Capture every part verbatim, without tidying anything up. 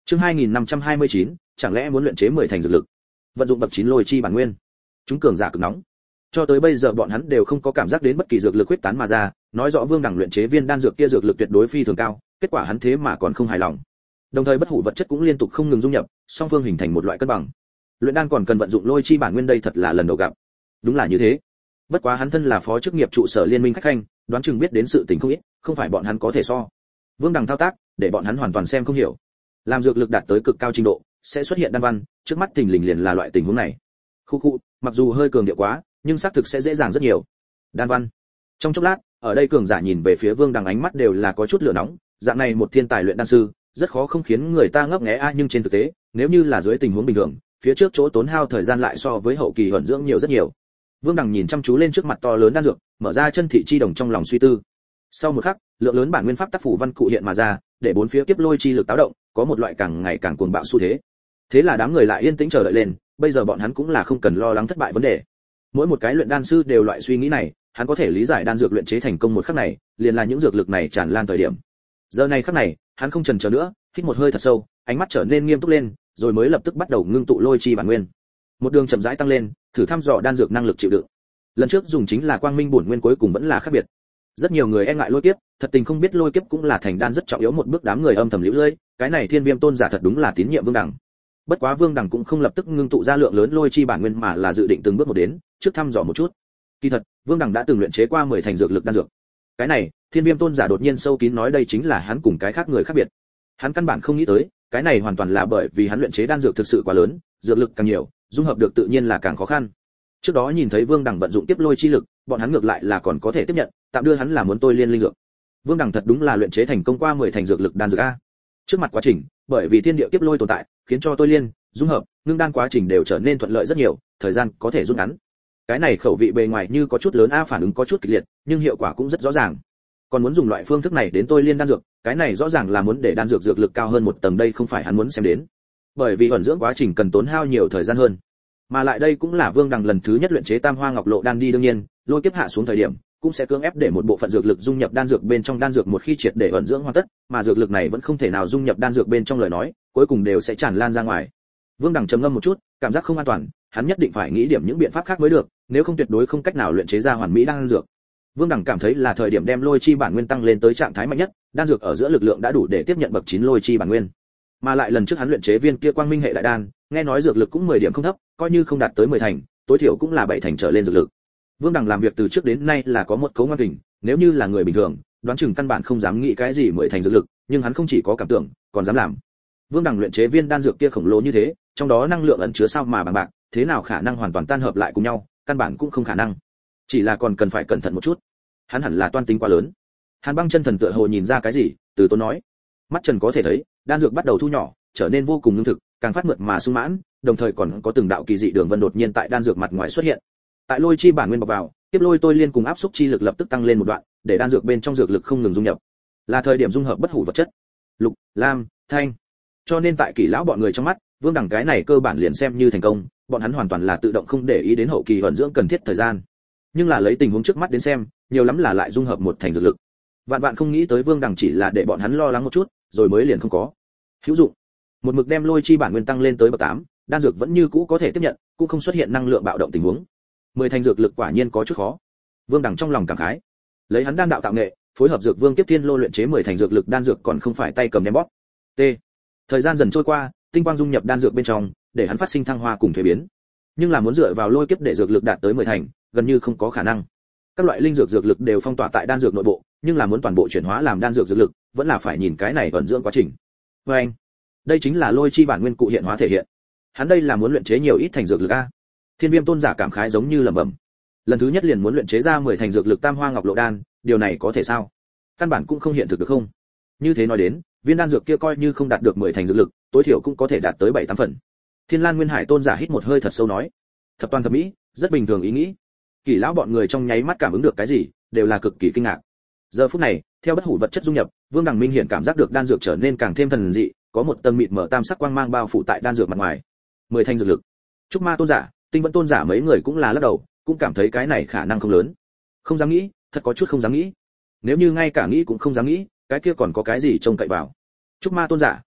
Chương hai nghìn năm trăm hai mươi chín, chẳng lẽ muốn luyện chế mười thành dược lực? Vận dụng bậc chín lôi chi bản nguyên. Chúng cường giả cực nóng. Cho tới bây giờ bọn hắn đều không có cảm giác đến bất kỳ dược lực huyết tán mà ra, nói rõ Vương Đằng luyện chế viên đan dược kia dược lực tuyệt đối phi thường cao, kết quả hắn thế mà còn không hài lòng. Đồng thời bất hủ vật chất cũng liên tục không ngừng dung nhập, song phương hình thành một loại cân bằng. Luyện đan còn cần vận dụng lôi chi bản nguyên, đây thật là lần đầu gặp. Đúng là như thế. Bất quá hắn thân là phó chức nghiệp trụ sở liên minh khách khanh, đoán chừng biết đến sự tình không ít, không phải bọn hắn có thể so. Vương Đằng thao tác, để bọn hắn hoàn toàn xem không hiểu. Làm dược lực đạt tới cực cao trình độ, sẽ xuất hiện đan văn, trước mắt thình lình liền là loại tình huống này. Khu khu, mặc dù hơi cường điệu quá, nhưng xác thực sẽ dễ dàng rất nhiều. Đan văn. Trong chốc lát, ở đây cường giả nhìn về phía Vương Đằng ánh mắt đều là có chút lửa nóng, dạng này một thiên tài luyện đan sư, rất khó không khiến người ta ngấp nghé a, nhưng trên thực tế, nếu như là dưới tình huống bình thường, phía trước chỗ tốn hao thời gian lại so với hậu kỳ huẩn dưỡng nhiều rất nhiều. Vương Đằng nhìn chăm chú lên trước mặt to lớn đan dược, mở ra chân thị chi đồng trong lòng suy tư. Sau một khắc, lượng lớn bản nguyên pháp tác phủ văn cụ hiện mà ra, để bốn phía kiếp lôi chi lực táo động, có một loại càng ngày càng cuồng bạo xu thế. Thế là đám người lại yên tĩnh chờ đợi lên, bây giờ bọn hắn cũng là không cần lo lắng thất bại vấn đề. Mỗi một cái luyện đan sư đều loại suy nghĩ này, hắn có thể lý giải đan dược luyện chế thành công một khắc này, liền là những dược lực này tràn lan thời điểm. Giờ này khắc này, hắn không chần chờ nữa, hít một hơi thật sâu, ánh mắt trở nên nghiêm túc lên, rồi mới lập tức bắt đầu ngưng tụ lôi chi bản nguyên. Một đường chậm rãi tăng lên, thử thăm dò đan dược năng lực chịu đựng. Lần trước dùng chính là quang minh bổn nguyên, cuối cùng vẫn là khác biệt. Rất nhiều người e ngại lôi kiếp, thật tình không biết lôi kiếp cũng là thành đan rất trọng yếu một bước, đám người âm thầm liễu lơi, cái này Thiên Viêm tôn giả thật đúng là tín nhiệm Vương Đằng. Bất quá Vương Đằng cũng không lập tức ngưng tụ ra lượng lớn lôi chi bản nguyên, mà là dự định từng bước một đến, trước thăm dò một chút. Kỳ thật, Vương Đằng đã từng luyện chế qua mười thành dược lực đan dược. Cái này, Thiên Viêm tôn giả đột nhiên sâu kín nói đây chính là hắn cùng cái khác người khác biệt. Hắn căn bản không nghĩ tới, cái này hoàn toàn là bởi vì hắn luyện chế đan dược thực sự quá lớn, dược lực càng nhiều, dung hợp được tự nhiên là càng khó khăn. Trước đó nhìn thấy Vương Đằng vận dụng tiếp lôi chi lực, bọn hắn ngược lại là còn có thể tiếp nhận, tạm đưa hắn là muốn tôi liên linh dược. Vương Đằng thật đúng là luyện chế thành công qua mười thành dược lực đan dược a. Trước mặt quá trình, bởi vì thiên địa tiếp lôi tồn tại, khiến cho tôi liên, dung hợp, ngưng đan quá trình đều trở nên thuận lợi rất nhiều, thời gian có thể rút ngắn. Cái này khẩu vị bề ngoài như có chút lớn a, phản ứng có chút kịch liệt, nhưng hiệu quả cũng rất rõ ràng. Còn muốn dùng loại phương thức này đến tôi liên đan dược, cái này rõ ràng là muốn để đan dược dược lực cao hơn một tầng, đây không phải hắn muốn xem đến. Bởi vì ẩn dưỡng quá trình cần tốn hao nhiều thời gian hơn. Mà lại đây cũng là Vương Đằng lần thứ nhất luyện chế Tam Hoa Ngọc Lộ đan đi, đương nhiên, lôi kiếp hạ xuống thời điểm, cũng sẽ cưỡng ép để một bộ phận dược lực dung nhập đan dược bên trong, đan dược một khi triệt để ẩn dưỡng hoàn tất, mà dược lực này vẫn không thể nào dung nhập đan dược bên trong lời nói, cuối cùng đều sẽ tràn lan ra ngoài. Vương Đằng trầm ngâm một chút, cảm giác không an toàn, hắn nhất định phải nghĩ điểm những biện pháp khác mới được, nếu không tuyệt đối không cách nào luyện chế ra hoàn mỹ đan dược. Vương Đằng cảm thấy là thời điểm đem lôi chi bản nguyên tăng lên tới trạng thái mạnh nhất, đan dược ở giữa lực lượng đã đủ để tiếp nhận bậc chín lôi chi bản nguyên. Mà lại lần trước hắn luyện chế viên kia quang minh hệ đại đan, nghe nói dược lực cũng mười điểm không thấp, coi như không đạt tới mười thành, tối thiểu cũng là bảy thành trở lên dược lực. Vương Đằng làm việc từ trước đến nay là có một cấu ngoan kình, nếu như là người bình thường, đoán chừng căn bản không dám nghĩ cái gì mười thành dược lực, nhưng hắn không chỉ có cảm tưởng, còn dám làm. Vương Đằng luyện chế viên đan dược kia khổng lồ như thế, trong đó năng lượng ẩn chứa sao mà bằng bạc, thế nào khả năng hoàn toàn tan hợp lại cùng nhau, căn bản cũng không khả năng. Chỉ là còn cần phải cẩn thận một chút. Hắn hẳn là toan tính quá lớn. Hàn Băng chân thần tựa hồ nhìn ra cái gì, từ tốn nói. Mắt Trần có thể thấy, đan dược bắt đầu thu nhỏ, trở nên vô cùng ngưng thực, càng phát mượt mà sung mãn, đồng thời còn có từng đạo kỳ dị đường vân đột nhiên tại đan dược mặt ngoài xuất hiện. Tại lôi chi bản nguyên bọc vào, tiếp lôi tôi liên cùng áp xúc chi lực lập tức tăng lên một đoạn, để đan dược bên trong dược lực không ngừng dung nhập. Là thời điểm dung hợp bất hủ vật chất. Lục, lam, thanh. Cho nên tại Kỷ lão bọn người trong mắt, Vương Đằng cái này cơ bản liền xem như thành công, bọn hắn hoàn toàn là tự động không để ý đến hậu kỳ ẩn dưỡng cần thiết thời gian. Nhưng là lấy tình huống trước mắt đến xem, nhiều lắm là lại dung hợp một thành dược lực. Vạn vạn không nghĩ tới Vương Đằng chỉ là để bọn hắn lo lắng một chút, rồi mới liền không có. Hữu dụng. Một mực đem lôi chi bản nguyên tăng lên tới bậc tám, đan dược vẫn như cũ có thể tiếp nhận, cũng không xuất hiện năng lượng bạo động tình huống. Mười thành dược lực quả nhiên có chút khó. Vương Đằng trong lòng cảm khái. Lấy hắn đan đạo tạo nghệ, phối hợp dược vương kiếp thiên lô luyện chế mười thành dược lực đan dược còn không phải tay cầm đem bóp. T. Thời gian dần trôi qua, tinh quang dung nhập đan dược bên trong, để hắn phát sinh thăng hoa cùng thay biến. Nhưng là muốn dựa vào lôi kiếp để dược lực đạt tới mười thành, gần như không có khả năng. Các loại linh dược dược lực đều phong tỏa tại đan dược nội bộ, nhưng là muốn toàn bộ chuyển hóa làm đan dược dược lực, vẫn là phải nhìn cái này ẩn dưỡng quá trình. Và anh, đây chính là lôi chi bản nguyên cụ hiện hóa thể hiện. Hắn đây là muốn luyện chế nhiều ít thành dược lực a. Thiên Viêm tôn giả cảm khái giống như lẩm bẩm. Lần thứ nhất liền muốn luyện chế ra mười thành dược lực Tam Hoa Ngọc Lộ đan, điều này có thể sao? Căn bản cũng không hiện thực được không? Như thế nói đến, viên đan dược kia coi như không đạt được mười thành dược lực, tối thiểu cũng có thể đạt tới bảy tám phần. Thiên Lan Nguyên Hải tôn giả hít một hơi thật sâu nói, thập toàn thập mỹ, rất bình thường ý nghĩ. Kỷ lão bọn người trong nháy mắt cảm ứng được cái gì, đều là cực kỳ kinh ngạc. Giờ phút này, theo bất hủ vật chất dung nhập, Vương Đằng minh hiển cảm giác được đan dược trở nên càng thêm thần dị, có một tầng mịt mờ tam sắc quang mang bao phủ tại đan dược mặt ngoài. Mười thành dược lực. Trúc Ma tôn giả, Tinh Vẫn tôn giả mấy người cũng là lắc đầu, cũng cảm thấy cái này khả năng không lớn. Không dám nghĩ, thật có chút không dám nghĩ. Nếu như ngay cả nghĩ cũng không dám nghĩ, cái kia còn có cái gì trông cậy vào. Trúc Ma tôn giả,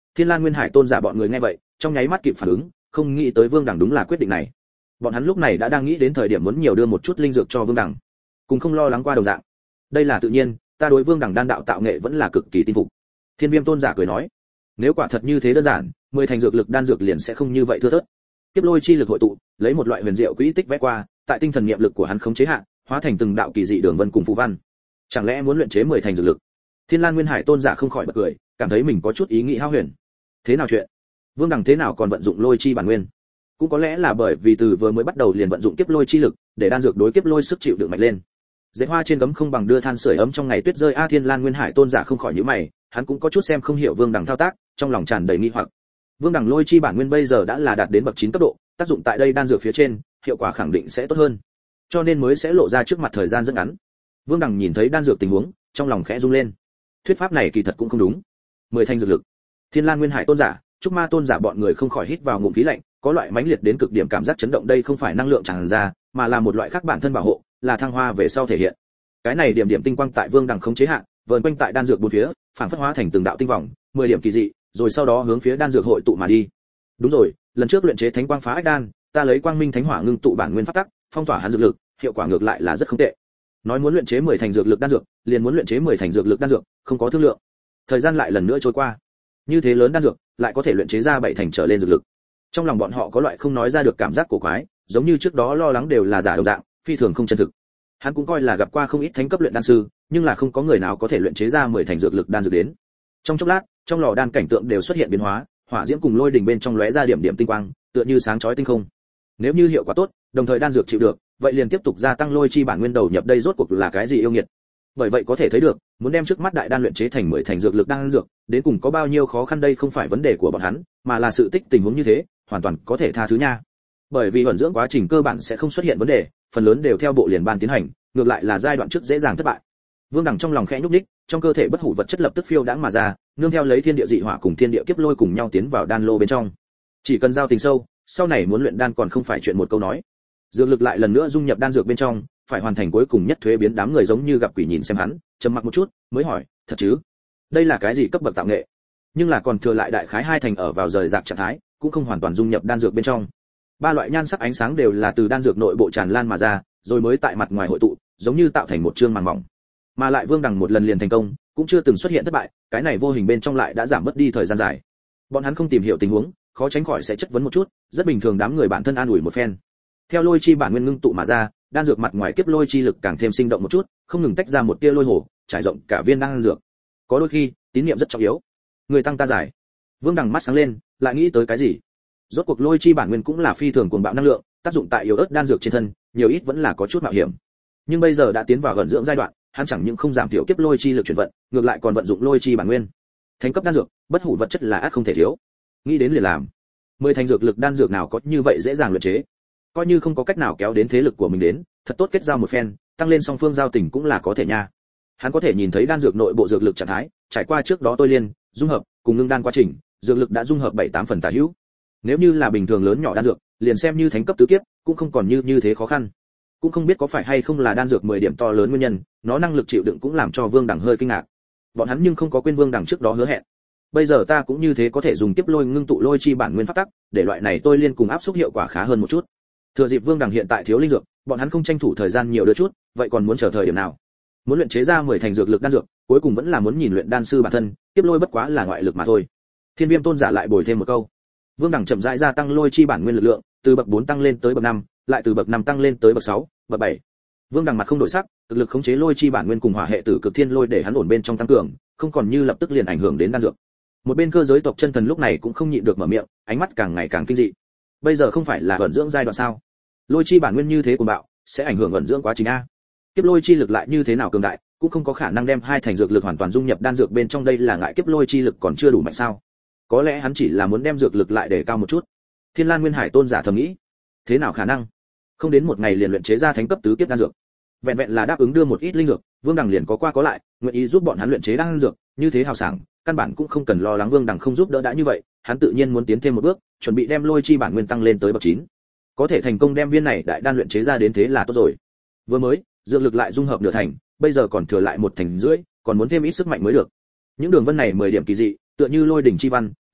Thiên Lan Nguyên Hải tôn giả bọn người nghe vậy, trong nháy mắt kịp phản ứng, không nghĩ tới Vương Đằng đúng là quyết định này. Bọn hắn lúc này đã đang nghĩ đến thời điểm muốn nhiều đưa một chút linh dược cho Vương Đằng, cùng không lo lắng qua đồng dạng. Đây là tự nhiên, ta đối Vương Đằng đan đạo tạo nghệ vẫn là cực kỳ tin phục. Thiên Viêm tôn giả cười nói, nếu quả thật như thế đơn giản, mười thành dược lực đan dược liền sẽ không như vậy thưa thớt. Kiếp lôi chi lực hội tụ, lấy một loại huyền diệu quỹ tích vẽ qua, tại tinh thần niệm lực của hắn khống chế hạ, hóa thành từng đạo kỳ dị đường vân cùng phù văn. Chẳng lẽ muốn luyện chế mười thành dược lực? Thiên Lan Nguyên Hải tôn giả không khỏi bật cười, cảm thấy mình có chút ý nghĩ hao huyền. Thế nào chuyện? Vương Đằng thế nào còn vận dụng lôi chi bản nguyên? Cũng có lẽ là bởi vì từ vừa mới bắt đầu liền vận dụng kiếp lôi chi lực, để đan dược đối kiếp lôi sức chịu đựng mạnh lên. Dễ hoa trên gấm không bằng đưa than sưởi ấm trong ngày tuyết rơi. A Thiên Lan Nguyên Hải tôn giả không khỏi nhíu mày, hắn cũng có chút xem không hiểu Vương Đằng thao tác, trong lòng tràn đầy nghi hoặc. Vương Đằng lôi chi bản nguyên bây giờ đã là đạt đến bậc chín cấp độ, tác dụng tại đây đan dược phía trên, hiệu quả khẳng định sẽ tốt hơn. Cho nên mới sẽ lộ ra trước mặt thời gian rất ngắn. Vương Đằng nhìn thấy đan dược tình huống, trong lòng khẽ rung lên. Thuyết pháp này kỳ thật cũng không đúng. Mười thanh dược lực. Thiên Lan Nguyên Hải tôn giả, Trúc Ma tôn giả bọn người không khỏi hít vào ngụm khí lạnh, có loại mãnh liệt đến cực điểm cảm giác chấn động. Đây không phải năng lượng tràn ra, mà là một loại khác bản thân bảo hộ, là thăng hoa về sau thể hiện. Cái này điểm điểm tinh quang tại Vương Đằng khống chế hạ, vờn quanh tại đan dược bốn phía, phản phất hóa thành từng đạo tinh vòng, mười điểm kỳ dị, rồi sau đó hướng phía đan dược hội tụ mà đi. Đúng rồi, lần trước luyện chế thánh quang phá ách đan, ta lấy quang minh thánh hỏa ngưng tụ bản nguyên pháp tắc, phong tỏa hắn dược lực, hiệu quả ngược lại là rất không tệ. Nói muốn luyện chế mười thành dược lực đan dược, liền muốn luyện chế mười thành dược lực đan dược, không có thương lượng. Thời gian lại lần nữa trôi qua. Như thế lớn đan dược, lại có thể luyện chế ra bảy thành trở lên dược lực. Trong lòng bọn họ có loại không nói ra được cảm giác cổ quái, giống như trước đó lo lắng đều là giả đồng dạng, phi thường không chân thực. Hắn cũng coi là gặp qua không ít thánh cấp luyện đan sư, nhưng là không có người nào có thể luyện chế ra mười thành dược lực đan dược đến. Trong chốc lát, trong lò đan cảnh tượng đều xuất hiện biến hóa, hỏa diễm cùng lôi đỉnh bên trong lóe ra điểm điểm tinh quang, tựa như sáng chói tinh không. Nếu như hiệu quả tốt, đồng thời đan dược chịu được, vậy liền tiếp tục gia tăng lôi chi bản nguyên đầu nhập. Đây rốt cuộc là cái gì yêu nghiệt? Bởi vậy có thể thấy được, muốn đem trước mắt đại đan luyện chế thành mười thành dược lực đan dược, đến cùng có bao nhiêu khó khăn. Đây không phải vấn đề của bọn hắn, mà là sự tích tình huống như thế, hoàn toàn có thể tha thứ nha. Bởi vì ẩn dưỡng quá trình cơ bản sẽ không xuất hiện vấn đề, phần lớn đều theo bộ liền ban tiến hành, ngược lại là giai đoạn trước dễ dàng thất bại. Vương Đằng trong lòng khẽ nhúc nhích, trong cơ thể bất hủ vật chất lập tức phiêu đãng mà ra, nương theo lấy thiên địa dị hỏa cùng thiên địa kiếp lôi cùng nhau tiến vào đan lô bên trong. Chỉ cần giao tình sâu, sau này muốn luyện đan còn không phải chuyện một câu nói. Dược lực lại lần nữa dung nhập đan dược bên trong, phải hoàn thành cuối cùng nhất thuế biến. Đám người giống như gặp quỷ nhìn xem hắn, trầm mặc một chút, mới hỏi, thật chứ? Đây là cái gì cấp bậc tạo nghệ? Nhưng là còn thừa lại đại khái hai thành ở vào rời rạc trạng thái, cũng không hoàn toàn dung nhập đan dược bên trong. Ba loại nhan sắc ánh sáng đều là từ đan dược nội bộ tràn lan mà ra, rồi mới tại mặt ngoài hội tụ, giống như tạo thành một chương màng mỏng. Mà lại Vương Đằng một lần liền thành công, cũng chưa từng xuất hiện thất bại, cái này vô hình bên trong lại đã giảm bớt đi thời gian dài. Bọn hắn không tìm hiểu tình huống, khó tránh khỏi sẽ chất vấn một chút, rất bình thường. Đám người bản thân an ủi một phen. Theo lôi chi bản nguyên ngưng tụ mà ra, đan dược mặt ngoài kiếp lôi chi lực càng thêm sinh động một chút, không ngừng tách ra một tia lôi hồ, trải rộng cả viên đan dược. Có đôi khi, tín niệm rất trọng yếu. Người tăng ta giải. Vương Đằng mắt sáng lên, lại nghĩ tới cái gì? Rốt cuộc lôi chi bản nguyên cũng là phi thường cuồng bạo năng lượng, tác dụng tại yếu ớt đan dược trên thân, nhiều ít vẫn là có chút mạo hiểm. Nhưng bây giờ đã tiến vào gần dưỡng giai đoạn, hắn chẳng những không giảm thiểu kiếp lôi chi lực chuyển vận, ngược lại còn vận dụng lôi chi bản nguyên. Thánh cấp đan dược, bất hủ vật chất là ắt không thể thiếu. Nghĩ đến liền làm. Mười thành dược lực đan dược nào có như vậy dễ dàng luyện chế. Coi như không có cách nào kéo đến thế lực của mình đến, thật tốt kết giao một phen, tăng lên song phương giao tình cũng là có thể nha. Hắn có thể nhìn thấy đan dược nội bộ dược lực trạng thái, trải qua trước đó tôi liên, dung hợp, cùng ngưng đan quá trình, dược lực đã dung hợp bảy tám phần tả hữu. Nếu như là bình thường lớn nhỏ đan dược, liền xem như thánh cấp tứ kiếp, cũng không còn như như thế khó khăn. Cũng không biết có phải hay không là đan dược mười điểm to lớn nguyên nhân, nó năng lực chịu đựng cũng làm cho Vương Đằng hơi kinh ngạc. Bọn hắn nhưng không có quên Vương Đằng trước đó hứa hẹn. Bây giờ ta cũng như thế có thể dùng kiếp lôi ngưng tụ lôi chi bản nguyên pháp tắc, để loại này tôi liên cùng áp xúc hiệu quả khá hơn một chút. Thừa dịp Vương Đằng hiện tại thiếu linh dược, bọn hắn không tranh thủ thời gian nhiều đưa chút, vậy còn muốn chờ thời điểm nào? Muốn luyện chế ra mười thành dược lực đan dược, cuối cùng vẫn là muốn nhìn luyện đan sư bản thân, kiếp lôi bất quá là ngoại lực mà thôi. Thiên Viêm tôn giả lại bồi thêm một câu. Vương Đằng chậm rãi gia tăng lôi chi bản nguyên lực lượng, từ bậc bốn tăng lên tới bậc năm, lại từ bậc năm tăng lên tới bậc sáu, bậc bảy. Vương Đằng mặt không đổi sắc, thực lực khống chế lôi chi bản nguyên cùng hỏa hệ tử cực thiên lôi để hắn ổn bên trong tăng cường, không còn như lập tức liền ảnh hưởng đến đan dược. Một bên cơ giới tộc chân thần lúc này cũng không nhịn được mở miệng, ánh mắt càng ngày càng kinh dị. Bây giờ không phải là ẩn dưỡng giai đoạn sao? Lôi chi bản nguyên như thế cuồng bạo, sẽ ảnh hưởng ẩn dưỡng quá trình a. Kiếp lôi chi lực lại như thế nào cường đại, cũng không có khả năng đem hai thành dược lực hoàn toàn dung nhập đan dược bên trong. Đây là ngại kiếp lôi chi lực còn chưa đủ mạnh sao? Có lẽ hắn chỉ là muốn đem dược lực lại để cao một chút. Thiên Lan Nguyên Hải tôn giả thầm nghĩ, thế nào khả năng? Không đến một ngày liền luyện chế ra thánh cấp tứ kiếp đan dược. Vẹn vẹn là đáp ứng đưa một ít linh dược, Vương Đằng liền có qua có lại, nguyện ý giúp bọn hắn luyện chế đan dược, như thế hào sảng, căn bản cũng không cần lo lắng Vương Đằng không giúp đỡ đã như vậy, hắn tự nhiên muốn tiến thêm một bước, chuẩn bị đem lôi chi bản nguyên tăng lên tới bậc chín. Có thể thành công đem viên này đại đan luyện chế ra đến thế là tốt rồi. Vừa mới, dược lực lại dung hợp nửa thành, bây giờ còn thừa lại một thành rưỡi, còn muốn thêm ít sức mạnh mới được. Những đường vân này mười điểm kỳ dị, tựa như lôi đỉnh chi văn,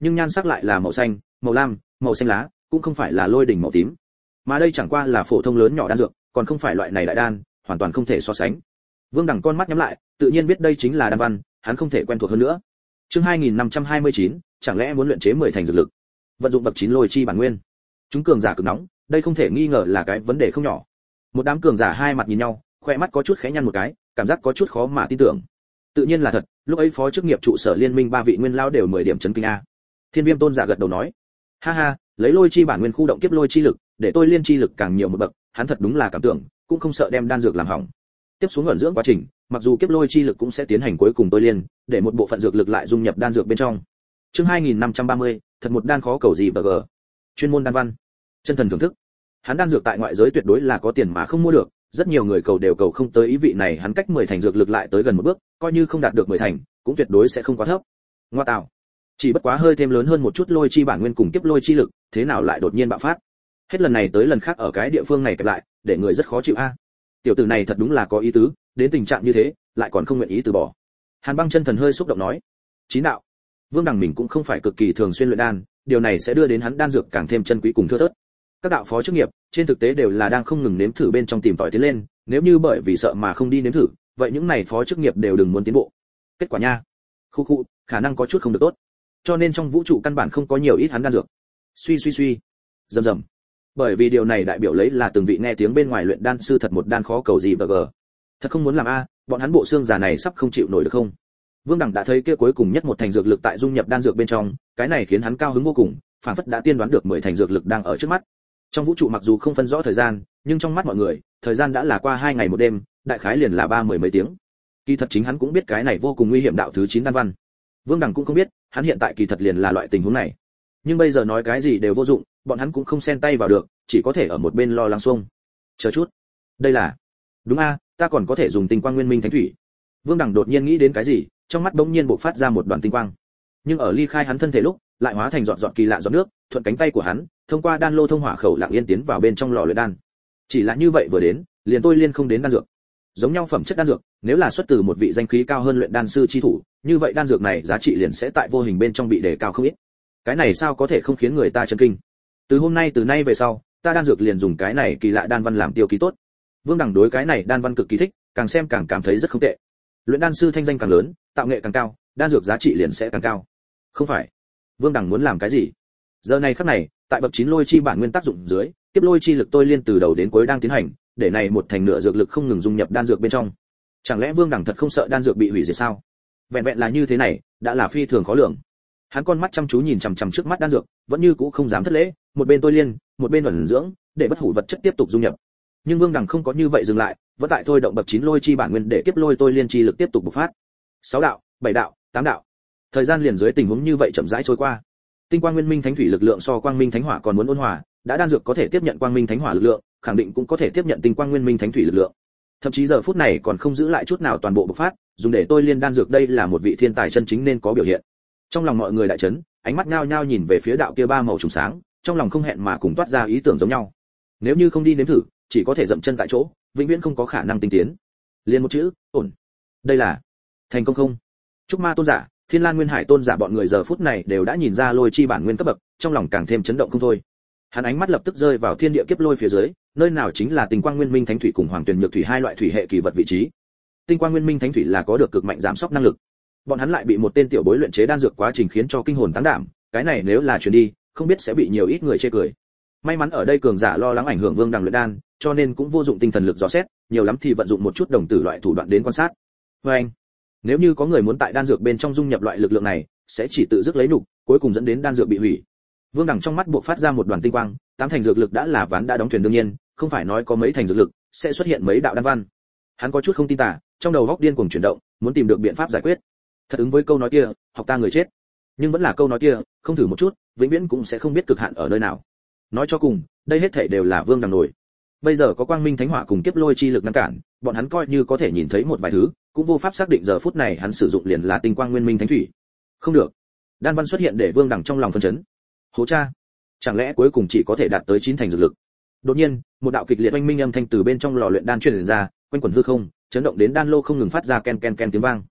nhưng nhan sắc lại là màu xanh, màu lam, màu xanh lá, cũng không phải là lôi đỉnh màu tím. Mà đây chẳng qua là phổ thông lớn nhỏ đan dược, còn không phải loại này đại đan, hoàn toàn không thể so sánh. Vương Đẳng con mắt nhắm lại, tự nhiên biết đây chính là đan văn, hắn không thể quen thuộc hơn nữa. Chương hai nghìn năm trăm hai mươi chín, chẳng lẽ muốn luyện chế mười thành dược lực? Vận dụng bậc chín lôi chi bản nguyên. Chúng cường giả cực nóng, đây không thể nghi ngờ là cái vấn đề không nhỏ. Một đám cường giả hai mặt nhìn nhau, khoe mắt có chút khẽ nhăn một cái, cảm giác có chút khó mà tin tưởng. Tự nhiên là thật, lúc ấy phó chức nghiệp trụ sở liên minh ba vị nguyên lão đều mười điểm chấn kinh a. Thiên Viêm tôn giả gật đầu nói, ha ha, lấy lôi chi bản nguyên khu động kiếp lôi chi lực, để tôi liên chi lực càng nhiều một bậc, hắn thật đúng là cảm tưởng, cũng không sợ đem đan dược làm hỏng. Tiếp xuống ẩn dưỡng quá trình, mặc dù kiếp lôi chi lực cũng sẽ tiến hành cuối cùng tôi liên, để một bộ phận dược lực lại dung nhập đan dược bên trong. Chương hai nghìn năm trăm ba mươi, thật một đan khó cầu gì bờ gờ. Chuyên môn đan văn, chân thần thưởng thức. Hắn đan dược tại ngoại giới tuyệt đối là có tiền mà không mua được, rất nhiều người cầu đều cầu không tới ý vị này, hắn cách mười thành dược lực lại tới gần một bước, coi như không đạt được mười thành, cũng tuyệt đối sẽ không quá thấp. Ngoa tạo, chỉ bất quá hơi thêm lớn hơn một chút lôi chi bản nguyên cùng kiếp lôi chi lực, thế nào lại đột nhiên bạo phát? Hết lần này tới lần khác ở cái địa phương này kẹp lại, để người rất khó chịu a. Tiểu tử này thật đúng là có ý tứ, đến tình trạng như thế, lại còn không nguyện ý từ bỏ. Hàn Băng chân thần hơi xúc động nói, chín đạo. Vương Đằng mình cũng không phải cực kỳ thường xuyên luyện đan, điều này sẽ đưa đến hắn đan dược càng thêm chân quý cùng thưa thớt. Các đạo phó chức nghiệp, trên thực tế đều là đang không ngừng nếm thử bên trong tìm tòi tiến lên, nếu như bởi vì sợ mà không đi nếm thử, vậy những này phó chức nghiệp đều đừng muốn tiến bộ. Kết quả nha, khu khu, khả năng có chút không được tốt. Cho nên trong vũ trụ căn bản không có nhiều ít hắn đan dược. Suy suy suy, rầm rầm. Bởi vì điều này đại biểu lấy là từng vị nghe tiếng bên ngoài luyện đan sư thật một đan khó cầu gì bờ gờ. Thật không muốn làm a, bọn hắn bộ xương già này sắp không chịu nổi được không? Vương Đẳng đã thấy kia cuối cùng nhất một thành dược lực tại dung nhập đan dược bên trong, cái này khiến hắn cao hứng vô cùng, phảng phất đã tiên đoán được mười thành dược lực đang ở trước mắt. Trong vũ trụ mặc dù không phân rõ thời gian, nhưng trong mắt mọi người, thời gian đã là qua hai ngày một đêm, đại khái liền là ba mười mấy tiếng. Kỳ thật chính hắn cũng biết cái này vô cùng nguy hiểm đạo thứ chín đan văn. Vương Đẳng cũng không biết, hắn hiện tại kỳ thật liền là loại tình huống này. Nhưng bây giờ nói cái gì đều vô dụng, bọn hắn cũng không xen tay vào được, chỉ có thể ở một bên lo lắng xuông. Chờ chút, đây là, đúng a, ta còn có thể dùng tinh quang nguyên minh thánh thủy. Vương Đẳng đột nhiên nghĩ đến cái gì, trong mắt bỗng nhiên bộc phát ra một đoàn tinh quang. Nhưng ở ly khai hắn thân thể lúc, lại hóa thành giọt giọt kỳ lạ giọt nước, thuận cánh tay của hắn, thông qua đan lô thông hỏa khẩu lặng yên tiến vào bên trong lò luyện đan. Chỉ là như vậy vừa đến, liền tôi liên không đến đan dược. Giống nhau phẩm chất đan dược, nếu là xuất từ một vị danh khí cao hơn luyện đan sư chi thủ, như vậy đan dược này giá trị liền sẽ tại vô hình bên trong bị đề cao không ít. Cái này sao có thể không khiến người ta chấn kinh? Từ hôm nay từ nay về sau, ta đan dược liền dùng cái này kỳ lạ đan văn làm tiêu ký tốt. Vương Đẳng đối cái này đan văn cực kỳ thích, càng xem càng cảm thấy rất không tệ. Luyện đan sư thanh danh càng lớn, tạo nghệ càng cao, đan dược giá trị liền sẽ càng cao. Không phải, Vương Đẳng muốn làm cái gì? Giờ này khắc này, tại bậc chín lôi chi bản nguyên tác dụng dưới, tiếp lôi chi lực tôi liên từ đầu đến cuối đang tiến hành, để này một thành nửa dược lực không ngừng dung nhập đan dược bên trong. Chẳng lẽ Vương Đẳng thật không sợ đan dược bị hủy diệt sao? Vẹn vẹn là như thế này, đã là phi thường khó lường. Hắn con mắt chăm chú nhìn chằm chằm trước mắt đan dược, vẫn như cũ không dám thất lễ, một bên tôi liên, một bên ẩn dưỡng, để bất hủ vật chất tiếp tục dung nhập. Nhưng Vương Đẳng không có như vậy dừng lại, vẫn tại thôi động bậc chín lôi chi bản nguyên để kiếp lôi tôi liên chi lực tiếp tục bộc phát. Sáu đạo, bảy đạo, tám đạo. Thời gian liền dưới tình huống như vậy chậm rãi trôi qua. Tinh quang nguyên minh thánh thủy lực lượng so quang minh thánh hỏa còn muốn ôn hòa, đã đan dược có thể tiếp nhận quang minh thánh hỏa lực lượng, khẳng định cũng có thể tiếp nhận tinh quang nguyên minh thánh thủy lực lượng. Thậm chí giờ phút này còn không giữ lại chút nào toàn bộ bộc phát, dùng để tôi liên đan dược, đây là một vị thiên tài chân chính nên có biểu hiện. Trong lòng mọi người đại chấn, ánh mắt nhao nhao nhìn về phía đạo kia ba màu trùng sáng, trong lòng không hẹn mà cùng toát ra ý tưởng giống nhau. Nếu như không đi nếm thử, chỉ có thể dậm chân tại chỗ, vĩnh viễn không có khả năng tinh tiến. Liên một chữ, ổn. Đây là thành công không? Trúc Ma tôn giả, Thiên Lan Nguyên Hải tôn giả bọn người giờ phút này đều đã nhìn ra lôi chi bản nguyên cấp bậc, trong lòng càng thêm chấn động không thôi. Hắn ánh mắt lập tức rơi vào thiên địa kiếp lôi phía dưới, nơi nào chính là tinh quang nguyên minh thánh thủy cùng hoàng tuyền nhược thủy hai loại thủy hệ kỳ vật vị trí. Tinh quang nguyên minh thánh thủy là có được cực mạnh giảm sóc năng lực. Bọn hắn lại bị một tên tiểu bối luyện chế đan dược quá trình khiến cho kinh hồn táng đảm, cái này nếu là truyền đi, không biết sẽ bị nhiều ít người chê cười. May mắn ở đây cường giả lo lắng ảnh hưởng Vương Đằng luyện đan, cho nên cũng vô dụng tinh thần lực dò xét, nhiều lắm thì vận dụng một chút đồng tử loại thủ đoạn đến quan sát. Với anh, nếu như có người muốn tại đan dược bên trong dung nhập loại lực lượng này, sẽ chỉ tự dứt lấy nhục, cuối cùng dẫn đến đan dược bị hủy. Vương Đằng trong mắt buộc phát ra một đoàn tinh quang, tám thành dược lực đã là ván đã đóng thuyền đương nhiên, không phải nói có mấy thành dược lực sẽ xuất hiện mấy đạo đan văn. Hắn có chút không tin tả, trong đầu góc điên cuồng chuyển động, muốn tìm được biện pháp giải quyết. Thật ứng với câu nói kia, học ta người chết. Nhưng vẫn là câu nói kia, không thử một chút, vĩnh viễn cũng sẽ không biết cực hạn ở nơi nào. Nói cho cùng, đây hết thảy đều là Vương Đằng nổi. Bây giờ có quang minh thánh hỏa cùng kiếp lôi chi lực ngăn cản, bọn hắn coi như có thể nhìn thấy một vài thứ, cũng vô pháp xác định giờ phút này hắn sử dụng liền là tinh quang nguyên minh thánh thủy. Không được. Đan văn xuất hiện để Vương Đằng trong lòng phân chấn. Hố cha, chẳng lẽ cuối cùng chỉ có thể đạt tới chín thành dược lực? Đột nhiên, một đạo kịch liệt oanh minh âm thanh từ bên trong lò luyện đan truyền ra, quanh quẩn hư không, chấn động đến đan lô không ngừng phát ra ken ken ken tiếng vang.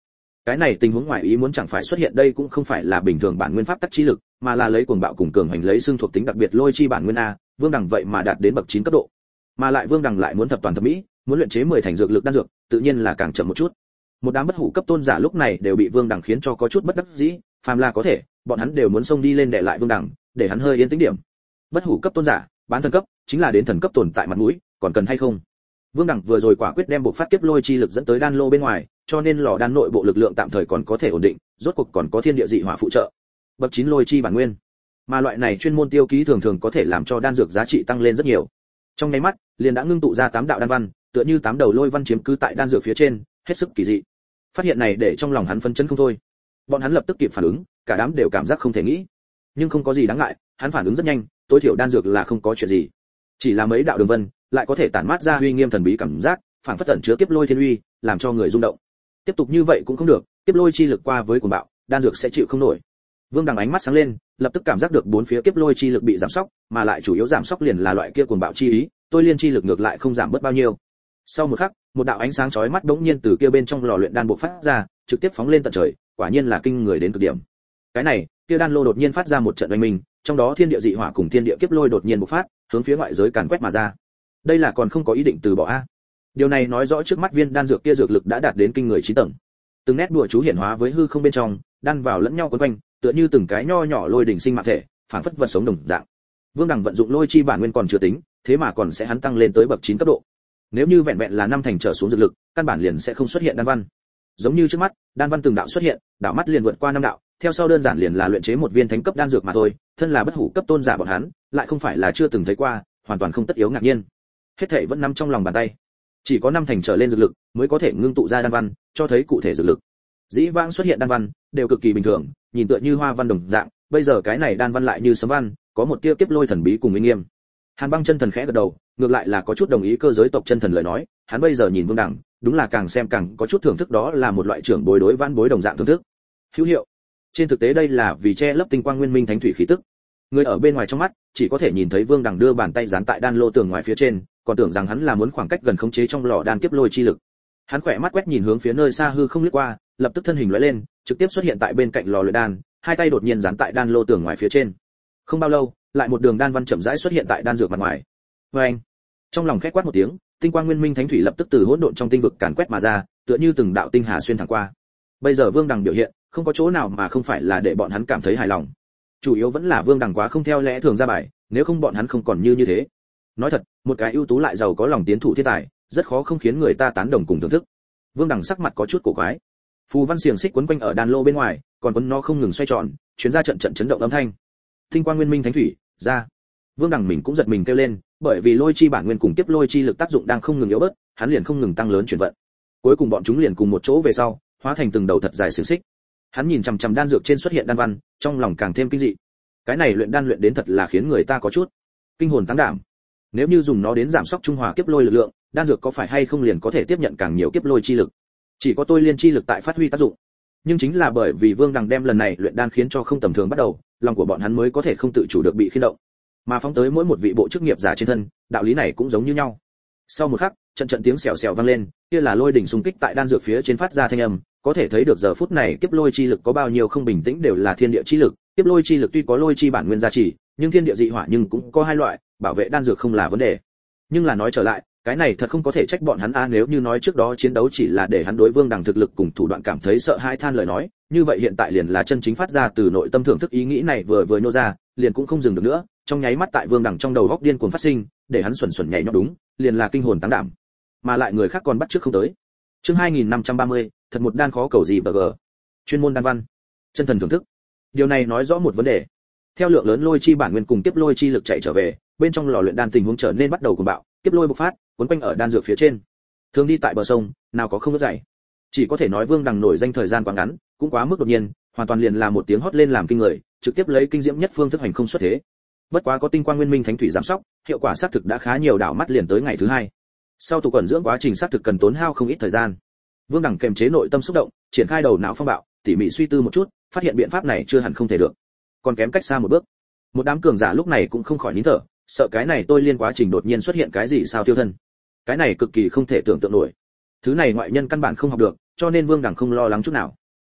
Cái này tình huống ngoài ý muốn chẳng phải xuất hiện đây cũng không phải là bình thường bản nguyên pháp tắc chi lực, mà là lấy cuồng bạo cùng cường hành lấy xương thuộc tính đặc biệt lôi chi bản nguyên a, Vương Đằng vậy mà đạt đến bậc chín cấp độ. Mà lại Vương Đằng lại muốn thập toàn thập mỹ, muốn luyện chế mười thành dược lực đan dược, tự nhiên là càng chậm một chút. Một đám bất hủ cấp tôn giả lúc này đều bị Vương Đằng khiến cho có chút bất đắc dĩ, phàm là có thể, bọn hắn đều muốn xông đi lên để lại Vương Đằng, để hắn hơi yên tĩnh điểm. Bất hủ cấp tôn giả, bán thần cấp, chính là đến thần cấp tồn tại mặt mũi, còn cần hay không? Vương Đằng vừa rồi quả quyết đem buộc phát kiếp lôi chi lực dẫn tới đan lô bên ngoài, cho nên lò đan nội bộ lực lượng tạm thời còn có thể ổn định, rốt cuộc còn có thiên địa dị hỏa phụ trợ. Bậc chín lôi chi bản nguyên. Mà loại này chuyên môn tiêu ký thường thường có thể làm cho đan dược giá trị tăng lên rất nhiều. Trong nháy mắt, liền đã ngưng tụ ra tám đạo đan văn, tựa như tám đầu lôi văn chiếm cứ tại đan dược phía trên, hết sức kỳ dị. Phát hiện này để trong lòng hắn phấn chấn không thôi. Bọn hắn lập tức kịp phản ứng, cả đám đều cảm giác không thể nghĩ. Nhưng không có gì đáng ngại, hắn phản ứng rất nhanh, tối thiểu đan dược là không có chuyện gì. Chỉ là mấy đạo đường vân, lại có thể tản mát ra uy nghiêm thần bí cảm giác, phản phất tẩn chứa kiếp lôi thiên uy, làm cho người rung động. Tiếp tục như vậy cũng không được, kiếp lôi chi lực qua với cuồng bạo, đan dược sẽ chịu không nổi. Vương Đằng ánh mắt sáng lên, lập tức cảm giác được bốn phía kiếp lôi chi lực bị giảm sóc, mà lại chủ yếu giảm sóc liền là loại kia cuồng bạo chi ý, tôi liên chi lực ngược lại không giảm bớt bao nhiêu. Sau một khắc, một đạo ánh sáng chói mắt bỗng nhiên từ kia bên trong lò luyện đan bộc phát ra, trực tiếp phóng lên tận trời, quả nhiên là kinh người đến cực điểm. Cái này, kia đan lô đột nhiên phát ra một trận oanh minh, trong đó thiên địa dị hỏa cùng thiên địa kiếp lôi đột nhiên bộc phát, hướng phía ngoại giới càn quét mà ra. Đây là còn không có ý định từ bỏ a. Điều này nói rõ trước mắt viên đan dược kia dược lực đã đạt đến kinh người chín tầng. Từng nét đùa chú hiển hóa với hư không bên trong, đan vào lẫn nhau quấn quanh, tựa như từng cái nho nhỏ lôi đỉnh sinh mạng thể, phản phất vật sống đồng dạng. Vương Đằng vận dụng lôi chi bản nguyên còn chưa tính, thế mà còn sẽ hắn tăng lên tới bậc chín cấp độ. Nếu như vẹn vẹn là năm thành trở xuống dược lực, căn bản liền sẽ không xuất hiện đan văn. Giống như trước mắt, đan văn từng đạo xuất hiện, đạo mắt liền vượt qua năm đạo, theo sau đơn giản liền là luyện chế một viên thánh cấp đan dược mà thôi, thân là bất hủ cấp tôn giả bọn hắn, lại không phải là chưa từng thấy qua, hoàn toàn không tất yếu ngạc nhiên. Hết thảy vẫn nằm trong lòng bàn tay. Chỉ có năm thành trở lên dược lực mới có thể ngưng tụ ra đan văn, cho thấy cụ thể dược lực. Dĩ vãng xuất hiện đan văn đều cực kỳ bình thường, nhìn tựa như hoa văn đồng dạng, bây giờ cái này đan văn lại như sấm văn, có một tia kiếp lôi thần bí cùng uy nghiêm. Hàn Băng chân thần khẽ gật đầu, ngược lại là có chút đồng ý cơ giới tộc chân thần lời nói, hắn bây giờ nhìn Vương Đằng, đúng là càng xem càng có chút thưởng thức, đó là một loại trưởng bối đối văn bối đồng dạng thưởng thức. Hữu hiệu. Trên thực tế đây là vì che lấp tinh quang nguyên minh thánh thủy khí tức. Người ở bên ngoài trong mắt chỉ có thể nhìn thấy Vương Đằng đưa bàn tay dán tại đan lô tường ngoài phía trên, còn tưởng rằng hắn là muốn khoảng cách gần khống chế trong lò đan kiếp lôi chi lực. Hắn khỏe mắt quét nhìn hướng phía nơi xa hư không lướt qua, lập tức thân hình lóe lên, trực tiếp xuất hiện tại bên cạnh lò luyện đan, hai tay đột nhiên dán tại đan lô tường ngoài phía trên. Không bao lâu, lại một đường đan văn chậm rãi xuất hiện tại đan dược mặt ngoài. Oeng! Trong lòng khẽ quát một tiếng, tinh quang nguyên minh thánh thủy lập tức từ hỗn độn trong tinh vực càn quét mà ra, tựa như từng đạo tinh hà xuyên thẳng qua. Bây giờ Vương Đằng biểu hiện, không có chỗ nào mà không phải là để bọn hắn cảm thấy hài lòng. Chủ yếu vẫn là Vương Đằng quá không theo lẽ thường ra bài, nếu không bọn hắn không còn như như thế. Nói thật, một cái ưu tú lại giàu có lòng tiến thủ thiên tài, rất khó không khiến người ta tán đồng cùng thưởng thức. Vương Đằng sắc mặt có chút cổ quái. Phù văn xiềng xích quấn quanh ở đan lô bên ngoài, còn quấn nó không ngừng xoay tròn, truyền ra trận trận chấn động âm thanh. Tinh quang nguyên minh thánh thủy, ra. Vương Đằng mình cũng giật mình kêu lên, bởi vì lôi chi bản nguyên cùng tiếp lôi chi lực tác dụng đang không ngừng yếu bớt, hắn liền không ngừng tăng lớn chuyển vận. Cuối cùng bọn chúng liền cùng một chỗ về sau, hóa thành từng đầu thật dài xiềng xích. Hắn nhìn chằm chằm đan dược trên xuất hiện đan văn, trong lòng càng thêm kinh dị. Cái này luyện đan luyện đến thật là khiến người ta có chút kinh hồn táng đảm. Nếu như dùng nó đến giảm sóc trung hòa kiếp lôi lực lượng, đan dược có phải hay không liền có thể tiếp nhận càng nhiều kiếp lôi chi lực. Chỉ có tôi liên chi lực tại phát huy tác dụng. Nhưng chính là bởi vì Vương Đằng đem lần này luyện đan khiến cho không tầm thường bắt đầu, lòng của bọn hắn mới có thể không tự chủ được bị khiên động. Mà phóng tới mỗi một vị bộ chức nghiệp giả trên thân, đạo lý này cũng giống như nhau. Sau một khắc, trận trận tiếng xèo xèo vang lên, kia là lôi đỉnh xung kích tại đan dược phía trên phát ra thanh âm, có thể thấy được giờ phút này kiếp lôi chi lực có bao nhiêu không bình tĩnh đều là thiên địa chi lực, kiếp lôi chi lực tuy có lôi chi bản nguyên gia trì, nhưng thiên địa dị hỏa nhưng cũng có hai loại, bảo vệ đan dược không là vấn đề. Nhưng là nói trở lại, cái này thật không có thể trách bọn hắn a, nếu như nói trước đó chiến đấu chỉ là để hắn đối Vương Đằng thực lực cùng thủ đoạn cảm thấy sợ hãi than lời nói, như vậy hiện tại liền là chân chính phát ra từ nội tâm thưởng thức, ý nghĩ này vừa vừa nô ra, liền cũng không dừng được nữa, trong nháy mắt tại Vương Đằng trong đầu góc điên cuồng phát sinh, để hắn xuẩn xuẩn nhảy nhót, đúng, liền là kinh hồn táng đảm. Mà lại người khác còn bắt trước không tới. Chương hai nghìn năm trăm ba mươi, thật một đan khó cầu gì bờ gờ. Chuyên môn đan văn, chân thần thưởng thức. Điều này nói rõ một vấn đề. Theo lượng lớn lôi chi bản nguyên cùng tiếp lôi chi lực chạy trở về, bên trong lò luyện đan tình huống trở nên bắt đầu cuồng bạo, tiếp lôi bộc phát, cuốn quanh ở đan dược phía trên. Thường đi tại bờ sông, nào có không có dày. Chỉ có thể nói Vương Đằng nổi danh thời gian quá ngắn, cũng quá mức đột nhiên, hoàn toàn liền là một tiếng hót lên làm kinh người, trực tiếp lấy kinh diễm nhất phương thức hành không xuất thế. Bất quá có tinh quang nguyên minh thánh thủy giám sóc, hiệu quả xác thực đã khá nhiều, đảo mắt liền tới ngày thứ hai. Sau tụ quẩn dưỡng quá trình xác thực cần tốn hao không ít thời gian. Vương Đằng kềm chế nội tâm xúc động, triển khai đầu não phong bạo, tỉ mỉ suy tư một chút, phát hiện biện pháp này chưa hẳn không thể được, còn kém cách xa một bước. Một đám cường giả lúc này cũng không khỏi nín thở, sợ cái này tôi liên quá trình đột nhiên xuất hiện cái gì sao tiêu thân. Cái này cực kỳ không thể tưởng tượng nổi. Thứ này ngoại nhân căn bản không học được, cho nên Vương Đằng không lo lắng chút nào.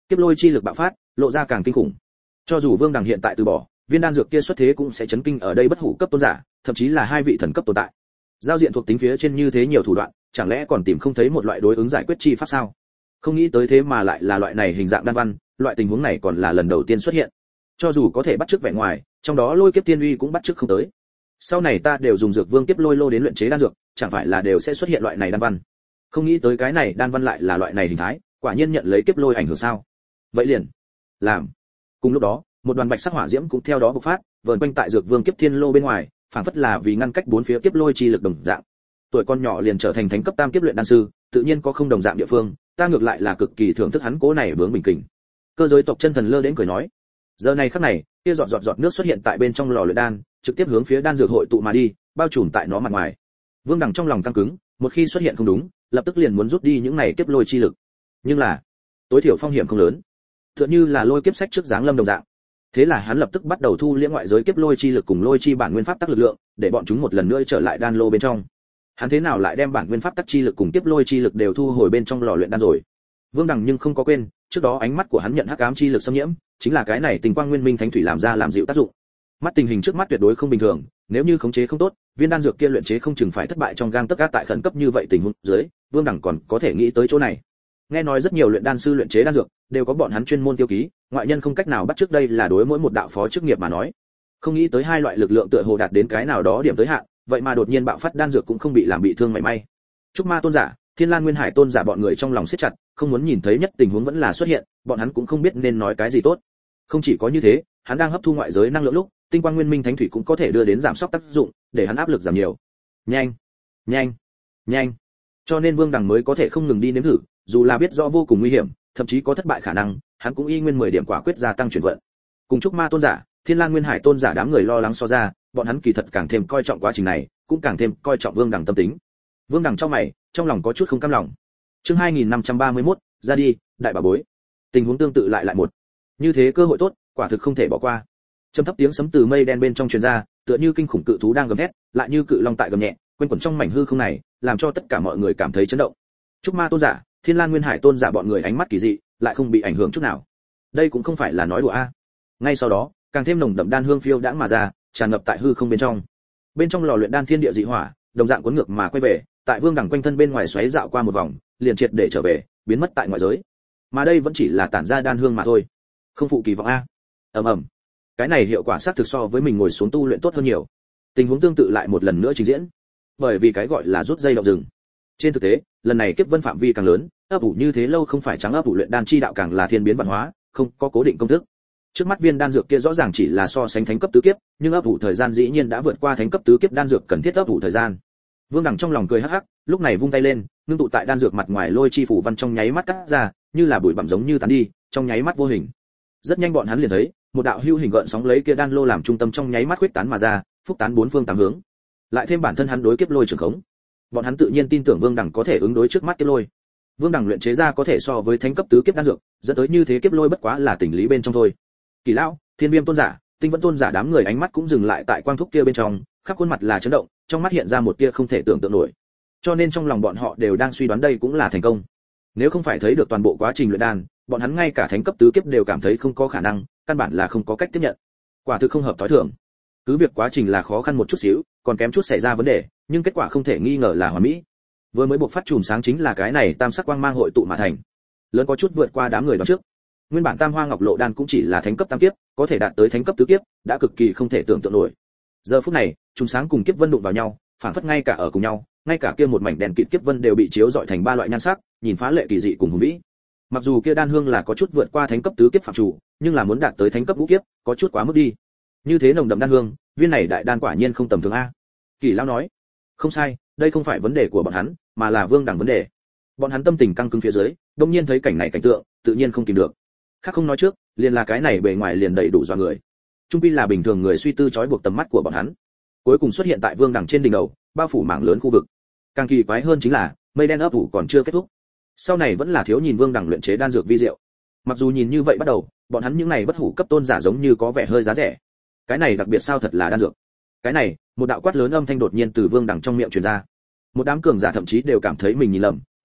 Kiếp lôi chi lực bạo phát, lộ ra càng kinh khủng. Cho dù Vương Đằng hiện tại từ bỏ, viên đan dược kia xuất thế cũng sẽ chấn kinh ở đây bất hủ cấp tôn giả, thậm chí là hai vị thần cấp tồn tại. Giao diện thuộc tính phía trên như thế nhiều thủ đoạn, chẳng lẽ còn tìm không thấy một loại đối ứng giải quyết chi pháp sao? Không nghĩ tới thế mà lại là loại này hình dạng đan văn, loại tình huống này còn là lần đầu tiên xuất hiện. Cho dù có thể bắt chước vẻ ngoài, trong đó lôi kiếp tiên uy cũng bắt chước không tới. Sau này ta đều dùng dược vương kiếp lôi lô đến luyện chế đan dược, chẳng phải là đều sẽ xuất hiện loại này đan văn. Không nghĩ tới cái này đan văn lại là loại này hình thái, quả nhiên nhận lấy kiếp lôi ảnh hưởng sao? Vậy liền làm. Cùng lúc đó, một đoàn bạch sắc hỏa diễm cũng theo đó bộc phát, vờn quanh tại dược vương kiếp thiên lô bên ngoài, phảng phất là vì ngăn cách bốn phía kiếp lôi chi lực đồng dạng. Tuổi con nhỏ liền trở thành thánh cấp tam kiếp luyện đan sư, tự nhiên có không đồng dạng địa phương, ta ngược lại là cực kỳ thưởng thức hắn cố này bướng bình kình. Cơ giới tộc chân thần lơ đến cười nói, giờ này khắc này, kia giọt giọt giọt nước xuất hiện tại bên trong lò luyện đan, trực tiếp hướng phía đan dược hội tụ mà đi, bao trùm tại nó mặt ngoài. Vương Đằng trong lòng căng cứng, một khi xuất hiện không đúng, lập tức liền muốn rút đi những này kiếp lôi chi lực. Nhưng là, tối thiểu phong hiểm không lớn, tựa như là lôi kiếp sách trước giáng lâm đồng dạng. Thế là hắn lập tức bắt đầu thu liễm ngoại giới kiếp lôi chi lực cùng lôi chi bản nguyên pháp tắc lực lượng, để bọn chúng một lần nữa trở lại đan lô bên trong. Hắn thế nào lại đem bản nguyên pháp tắc chi lực cùng kiếp lôi chi lực đều thu hồi bên trong lò luyện đan rồi? Vương Đằng nhưng không có quên, trước đó ánh mắt của hắn nhận hắc ám chi lực xâm nhiễm, chính là cái này tình quang nguyên minh thánh thủy làm ra làm dịu tác dụng. Mắt tình hình trước mắt tuyệt đối không bình thường, nếu như khống chế không tốt, viên đan dược kia luyện chế không chừng phải thất bại trong gang tấc gác tại khẩn cấp như vậy tình huống dưới, Vương Đằng còn có thể nghĩ tới chỗ này. Nghe nói rất nhiều luyện đan sư luyện chế đan dược đều có bọn hắn chuyên môn tiêu ký, ngoại nhân không cách nào bắt trước đây là đối mỗi một đạo phó chức nghiệp mà nói. Không nghĩ tới hai loại lực lượng tựa hồ đạt đến cái nào đó điểm tới hạn, vậy mà đột nhiên bạo phát đan dược cũng không bị làm bị thương mảy may. Trúc Ma tôn giả, Thiên Lan Nguyên Hải tôn giả bọn người trong lòng siết chặt, không muốn nhìn thấy nhất tình huống vẫn là xuất hiện, bọn hắn cũng không biết nên nói cái gì tốt. Không chỉ có như thế, hắn đang hấp thu ngoại giới năng lượng lúc, tinh quang nguyên minh thánh thủy cũng có thể đưa đến giảm sóc tác dụng, để hắn áp lực giảm nhiều. Nhanh, nhanh, nhanh. Cho nên Vương Đằng mới có thể không ngừng đi nếm thử, dù là biết rõ vô cùng nguy hiểm, thậm chí có thất bại khả năng, hắn cũng y nguyên mười điểm quả quyết gia tăng chuyển vận. Cùng Trúc Ma tôn giả, Thiên Lan Nguyên Hải tôn giả đám người lo lắng so ra, bọn hắn kỳ thật càng thêm coi trọng quá trình này, cũng càng thêm coi trọng Vương Đằng tâm tính. Vương Đằng trong mày, trong lòng có chút không cam lòng. Chương hai nghìn năm trăm ba mươi mốt, ra đi, đại bà bối. Tình huống tương tự lại lại một. Như thế cơ hội tốt, quả thực không thể bỏ qua. Trầm thấp tiếng sấm từ mây đen bên trong truyền ra, tựa như kinh khủng cự thú đang gầm thét, lại như cự long tại gầm nhẹ, quanh quẩn trong mảnh hư không này, làm cho tất cả mọi người cảm thấy chấn động. Trúc Ma tôn giả, Thiên Lan Nguyên Hải tôn giả bọn người ánh mắt kỳ dị, lại không bị ảnh hưởng chút nào. Đây cũng không phải là nói đùa a. Ngay sau đó, càng thêm nồng đậm đan hương phiêu đãng mà ra, tràn ngập tại hư không bên trong. Bên trong lò luyện đan thiên địa dị hỏa, đồng dạng cuốn ngược mà quay về, tại Vương Đằng quanh thân bên ngoài xoáy dạo qua một vòng, liền triệt để trở về, biến mất tại ngoại giới. Mà đây vẫn chỉ là tản ra đan hương mà thôi, không phụ kỳ vọng a. Ầm ầm. Cái này hiệu quả xác thực so với mình ngồi xuống tu luyện tốt hơn nhiều. Tình huống tương tự lại một lần nữa trình diễn. Bởi vì cái gọi là rút dây động rừng. Trên thực tế, lần này kiếp vân phạm vi càng lớn, ấp ủ như thế lâu không phải trắng ấp ủ luyện đan chi đạo càng là thiên biến văn hóa, không có cố định công thức. Trước mắt viên đan dược kia rõ ràng chỉ là so sánh thánh cấp tứ kiếp, nhưng ấp ủ thời gian dĩ nhiên đã vượt qua thánh cấp tứ kiếp đan dược cần thiết ấp ủ thời gian. Vương Đằng trong lòng cười hắc hắc, lúc này vung tay lên, ngưng tụ tại đan dược mặt ngoài lôi chi phủ văn trong nháy mắt cắt ra, như là bụi bặm giống như tán đi, trong nháy mắt vô hình. Rất nhanh bọn hắn liền thấy, một đạo hưu hình gợn sóng lấy kia đan lô làm trung tâm trong nháy mắt khuyết tán mà ra, phúc tán bốn phương tám hướng. Lại thêm bản thân hắn đối kiếp lôi trường khống, bọn hắn tự nhiên tin tưởng Vương Đằng có thể ứng đối trước mắt kiếp lôi. Vương Đằng luyện chế ra có thể so với thánh cấp tứ kiếp đan dược, dẫn tới như thế kiếp lôi bất quá là tình lý bên trong thôi. Kỳ lão, Thiên Viêm tôn giả, Tinh Vẫn tôn giả đám người ánh mắt cũng dừng lại tại quang thúc kia bên trong, khắp khuôn mặt là chấn động, trong mắt hiện ra một tia không thể tưởng tượng nổi. Cho nên trong lòng bọn họ đều đang suy đoán đây cũng là thành công. Nếu không phải thấy được toàn bộ quá trình luyện đan, bọn hắn ngay cả thánh cấp tứ kiếp đều cảm thấy không có khả năng, căn bản là không có cách tiếp nhận. Quả thực không hợp thói thường. Cứ việc quá trình là khó khăn một chút xíu, còn kém chút xảy ra vấn đề, nhưng kết quả không thể nghi ngờ là hoàn mỹ. Vừa mới buộc phát chùm sáng chính là cái này tam sắc quang mang hội tụ mà thành, lớn có chút vượt qua đám người đó trước. Nguyên bản Tam Hoa Ngọc Lộ đan cũng chỉ là thánh cấp tam kiếp, có thể đạt tới thánh cấp tứ kiếp, đã cực kỳ không thể tưởng tượng nổi. Giờ phút này, chùm sáng cùng kiếp vân đụng vào nhau, phản phất ngay cả ở cùng nhau, ngay cả kia một mảnh đèn kịt kiếp vân đều bị chiếu rọi thành ba loại nhan sắc, nhìn phá lệ kỳ dị cùng hùng vĩ. Mặc dù kia đan hương là có chút vượt qua thánh cấp tứ kiếp phạm chủ, nhưng là muốn đạt tới thánh cấp ngũ kiếp, có chút quá mức đi. Như thế nồng đậm đan hương, viên này đại đan quả nhiên không tầm thường a. Kỳ lão nói, không sai, đây không phải vấn đề của bọn hắn, mà là Vương Đằng vấn đề. Bọn hắn tâm tình căng cứng phía dưới, đột nhiên thấy cảnh này cảnh tượng, tự nhiên không kìm được. Khác không nói trước, liền là cái này bề ngoài liền đầy đủ dọa người. Trung pi là bình thường người suy tư trói buộc tầm mắt của bọn hắn. Cuối cùng xuất hiện tại Vương Đằng trên đỉnh đầu, bao phủ mảng lớn khu vực. Càng kỳ quái hơn chính là, mây đen ấp ủ còn chưa kết thúc. Sau này vẫn là thiếu nhìn Vương Đằng luyện chế đan dược vi diệu. Mặc dù nhìn như vậy bắt đầu, bọn hắn những này bất hủ cấp tôn giả giống như có vẻ hơi giá rẻ. Cái này đặc biệt sao thật là đan dược. Cái này, một đạo quát lớn âm thanh đột nhiên từ Vương Đằng trong miệng truyền ra. Một đám cường giả thậm chí đều cảm thấy mình nhìn lầm,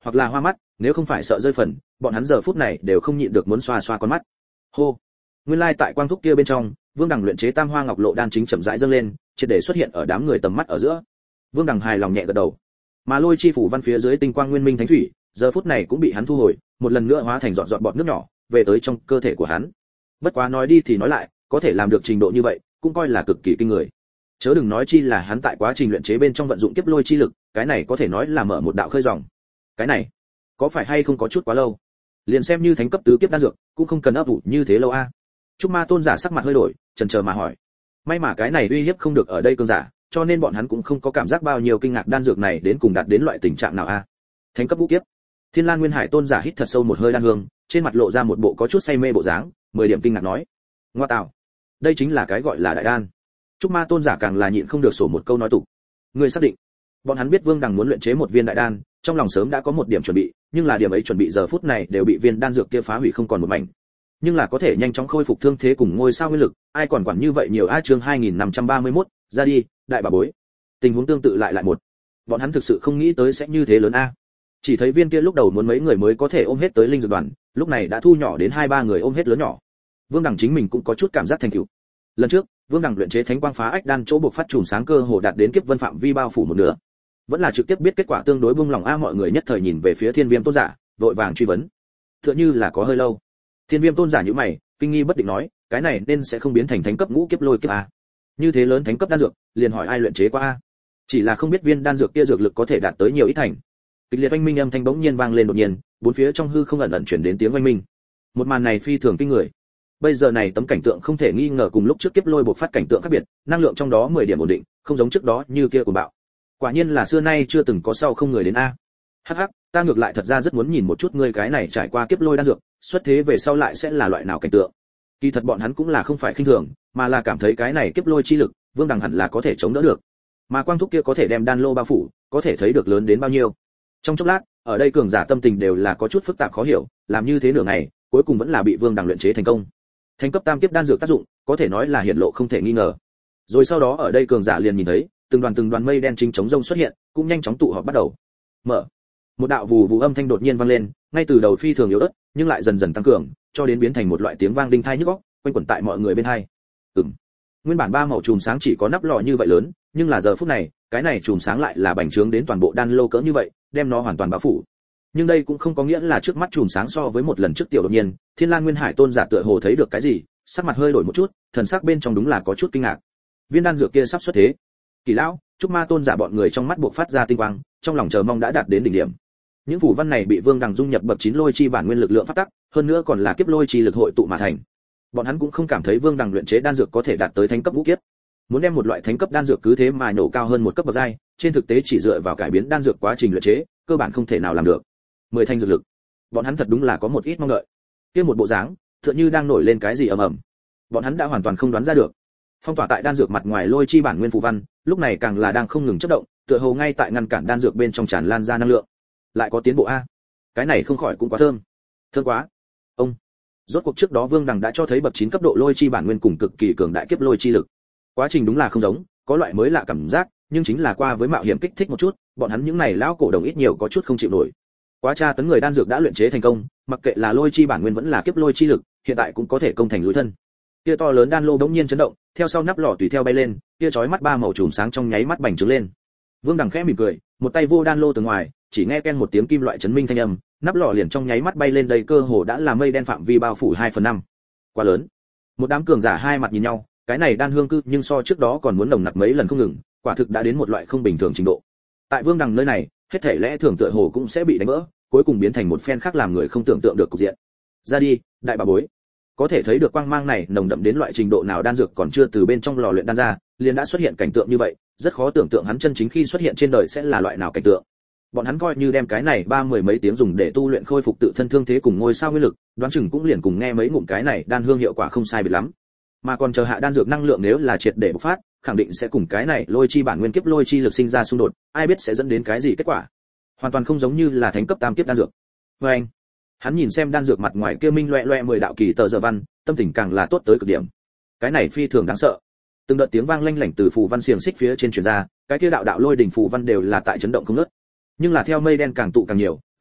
hoặc là hoa mắt, nếu không phải sợ rơi phần, bọn hắn giờ phút này đều không nhịn được muốn xoa xoa con mắt. Hô. Nguyên lai tại quang thúc kia bên trong, Vương Đằng luyện chế Tam Hoa Ngọc Lộ đan chính chậm rãi dâng lên, triệt để xuất hiện ở đám người tầm mắt ở giữa. Vương Đằng hài lòng nhẹ gật đầu. Mà lôi chi phủ văn phía dưới tinh quang nguyên minh thánh thủy, giờ phút này cũng bị hắn thu hồi, một lần nữa hóa thành giọt giọt bọt nước nhỏ, về tới trong cơ thể của hắn. Bất quá nói đi thì nói lại, có thể làm được trình độ như vậy, cũng coi là cực kỳ kinh người. Chớ đừng nói chi là hắn tại quá trình luyện chế bên trong vận dụng kiếp lôi chi lực, cái này có thể nói là mở một đạo khơi dòng. Cái này, có phải hay không có chút quá lâu? Liền xem như thánh cấp tứ kiếp đan dược, cũng không cần ấp ủ như thế lâu a. Trúc Ma tôn giả sắc mặt hơi đổi, chần chờ mà hỏi. May mà cái này uy hiếp không được ở đây cương giả, cho nên bọn hắn cũng không có cảm giác bao nhiêu kinh ngạc đan dược này đến cùng đạt đến loại tình trạng nào a. Thánh cấp ngũ kiếp. Thiên Lan Nguyên Hải tôn giả hít thật sâu một hơi đan hương, trên mặt lộ ra một bộ có chút say mê bộ dáng, mười điểm kinh ngạc nói: "Ngoa tạo, đây chính là cái gọi là đại đan." Trúc Ma tôn giả càng là nhịn không được sổ một câu nói tục. Người xác định? Bọn hắn biết Vương Đằng muốn luyện chế một viên đại đan, trong lòng sớm đã có một điểm chuẩn bị, nhưng là điểm ấy chuẩn bị giờ phút này đều bị viên đan dược kia phá hủy không còn một mảnh. Nhưng là có thể nhanh chóng khôi phục thương thế cùng ngôi sao nguyên lực, ai còn quản như vậy nhiều a. Chương hai nghìn năm trăm ba mươi mốt, ra đi, đại bà bối. Tình huống tương tự lại lại một. Bọn hắn thực sự không nghĩ tới sẽ như thế lớn a. Chỉ thấy viên kia lúc đầu muốn mấy người mới có thể ôm hết tới linh dược đoàn, lúc này đã thu nhỏ đến hai ba người ôm hết lớn nhỏ. Vương Đằng chính mình cũng có chút cảm giác thành tựu. Lần trước, Vương Đằng luyện chế Thánh Quang Phá Ách đan chỗ buộc phát chùm sáng cơ hồ đạt đến kiếp vân phạm vi bao phủ một nửa. Vẫn là trực tiếp biết kết quả tương đối buông lòng a. Mọi người nhất thời nhìn về phía Thiên Viêm tôn giả, vội vàng truy vấn. Tựa như là có hơi lâu. Thiên Viêm tôn giả nhíu mày, kinh nghi bất định nói, cái này nên sẽ không biến thành thánh cấp ngũ kiếp lôi kiếp a. Như thế lớn thánh cấp đan dược, liền hỏi ai luyện chế qua a. Chỉ là không biết viên đan dược kia dược lực có thể đạt tới nhiều ít thành. Kịch liệt oanh minh âm thanh bỗng nhiên vang lên đột nhiên, bốn phía trong hư không ẩn ẩn truyền đến tiếng oanh minh. Một màn này phi thường kinh người. Bây giờ này tấm cảnh tượng không thể nghi ngờ cùng lúc trước kiếp lôi bộc phát cảnh tượng khác biệt, năng lượng trong đó mười điểm ổn định, không giống trước đó như kia của bạo. Quả nhiên là xưa nay chưa từng có sau không người đến a. Hắc hắc, ta ngược lại thật ra rất muốn nhìn một chút ngươi cái này trải qua kiếp lôi đan dược, xuất thế về sau lại sẽ là loại nào cảnh tượng. Kỳ thật bọn hắn cũng là không phải khinh thường, mà là cảm thấy cái này kiếp lôi chi lực, Vương Đằng hẳn là có thể chống đỡ được. Mà quang thúc kia có thể đem đan lô bao phủ, có thể thấy được lớn đến bao nhiêu. Trong chốc lát, ở đây cường giả tâm tình đều là có chút phức tạp khó hiểu, làm như thế nửa ngày, cuối cùng vẫn là bị Vương Đằng luyện chế thành công. Thành cấp tam kiếp đan dược tác dụng, có thể nói là hiển lộ không thể nghi ngờ. Rồi sau đó ở đây cường giả liền nhìn thấy, từng đoàn từng đoàn mây đen chính chống rông xuất hiện, cũng nhanh chóng tụ họp bắt đầu. Mở. Một đạo vù vù âm thanh đột nhiên vang lên, ngay từ đầu phi thường yếu ớt, nhưng lại dần dần tăng cường, cho đến biến thành một loại tiếng vang đinh tai nhức óc, quanh quẩn tại mọi người bên tai. Ừm. Nguyên bản ba màu chùm sáng chỉ có nắp lọ như vậy lớn, nhưng là giờ phút này, cái này chùm sáng lại là bành trướng đến toàn bộ đan lô cỡ như vậy, đem nó hoàn toàn bao phủ. Nhưng đây cũng không có nghĩa là trước mắt chùm sáng so với một lần trước tiểu đột nhiên, Thiên Lan Nguyên Hải tôn giả tựa hồ thấy được cái gì, sắc mặt hơi đổi một chút, thần sắc bên trong đúng là có chút kinh ngạc. Viên đan dược kia sắp xuất thế. Kỳ lão, Trúc Ma tôn giả bọn người trong mắt buộc phát ra tinh quang, trong lòng chờ mong đã đạt đến đỉnh điểm. Những phù văn này bị Vương Đằng dung nhập bậc chín lôi chi bản nguyên lực lượng phát tắc, hơn nữa còn là kiếp lôi chi lực hội tụ mà thành. Bọn hắn cũng không cảm thấy Vương Đằng luyện chế đan dược có thể đạt tới thánh cấp ngũ kiếp. Muốn đem một loại thánh cấp đan dược cứ thế mà nổ cao hơn một cấp bậc giai, trên thực tế chỉ dựa vào cải biến đan dược quá trình luyện chế, cơ bản không thể nào làm được. Mười thanh dược lực, bọn hắn thật đúng là có một ít mong đợi. Kia một bộ dáng, tựa như đang nổi lên cái gì ầm ầm. Bọn hắn đã hoàn toàn không đoán ra được. Phong tỏa tại đan dược mặt ngoài lôi chi bản nguyên phù văn, lúc này càng là đang không ngừng chớp động, tựa hồ ngay tại ngăn cản đan dược bên trong tràn lan ra năng lượng. Lại có tiến bộ a. Cái này không khỏi cũng quá thơm. Thơm quá. Ông. Rốt cuộc trước đó Vương Đằng đã cho thấy bậc chín cấp độ lôi chi bản nguyên cùng cực kỳ cường đại kiếp lôi chi lực. Quá trình đúng là không giống, có loại mới lạ cảm giác, nhưng chính là qua với mạo hiểm kích thích một chút, bọn hắn những này lão cổ đồng ít nhiều có chút không chịu nổi. Quá tra tấn người đan dược đã luyện chế thành công, mặc kệ là lôi chi bản nguyên vẫn là kiếp lôi chi lực, hiện tại cũng có thể công thành lối thân. Kia to lớn đan lô bỗng nhiên chấn động, theo sau nắp lọ tùy theo bay lên, kia chói mắt ba màu chùm sáng trong nháy mắt bành trướng lên. Vương Đằng khẽ mỉm cười, một tay vô đan lô từ ngoài, chỉ nghe ken một tiếng kim loại chấn minh thanh âm, nắp lọ liền trong nháy mắt bay lên đầy cơ hồ đã là mây đen phạm vi bao phủ hai phần năm. Quá lớn. Một đám cường giả hai mặt nhìn nhau, cái này đan hương cư nhưng so trước đó còn muốn nồng nặc mấy lần không ngừng, quả thực đã đến một loại không bình thường trình độ. Tại Vương Đằng nơi này, hết thể lẽ thường tựa hồ cũng sẽ bị đánh vỡ, cuối cùng biến thành một phen khác làm người không tưởng tượng được cục diện. Ra đi, đại bà bối. Có thể thấy được quang mang này nồng đậm đến loại trình độ nào đan dược còn chưa từ bên trong lò luyện đan ra, liền đã xuất hiện cảnh tượng như vậy, rất khó tưởng tượng hắn chân chính khi xuất hiện trên đời sẽ là loại nào cảnh tượng. Bọn hắn coi như đem cái này ba mười mấy tiếng dùng để tu luyện khôi phục tự thân thương thế cùng ngôi sao nguyên lực, đoán chừng cũng liền cùng nghe mấy ngụm cái này đan hương hiệu quả không sai biệt lắm. Mà còn chờ hạ đan dược năng lượng nếu là triệt để bộc phát, khẳng định sẽ cùng cái này lôi chi bản nguyên kiếp lôi chi lực sinh ra xung đột, ai biết sẽ dẫn đến cái gì kết quả. Hoàn toàn không giống như là thánh cấp tam kiếp đan dược. Và anh, hắn nhìn xem đan dược mặt ngoài kia minh loẹt loẹt mười đạo kỳ tờ giờ văn, tâm tình càng là tốt tới cực điểm. Cái này phi thường đáng sợ. Từng đợt tiếng vang lanh lảnh từ phù văn xiềng xích phía trên truyền ra, cái kia đạo đạo lôi đỉnh phù văn đều là tại chấn động không ngớt. Nhưng là theo mây đen càng tụ càng nhiều,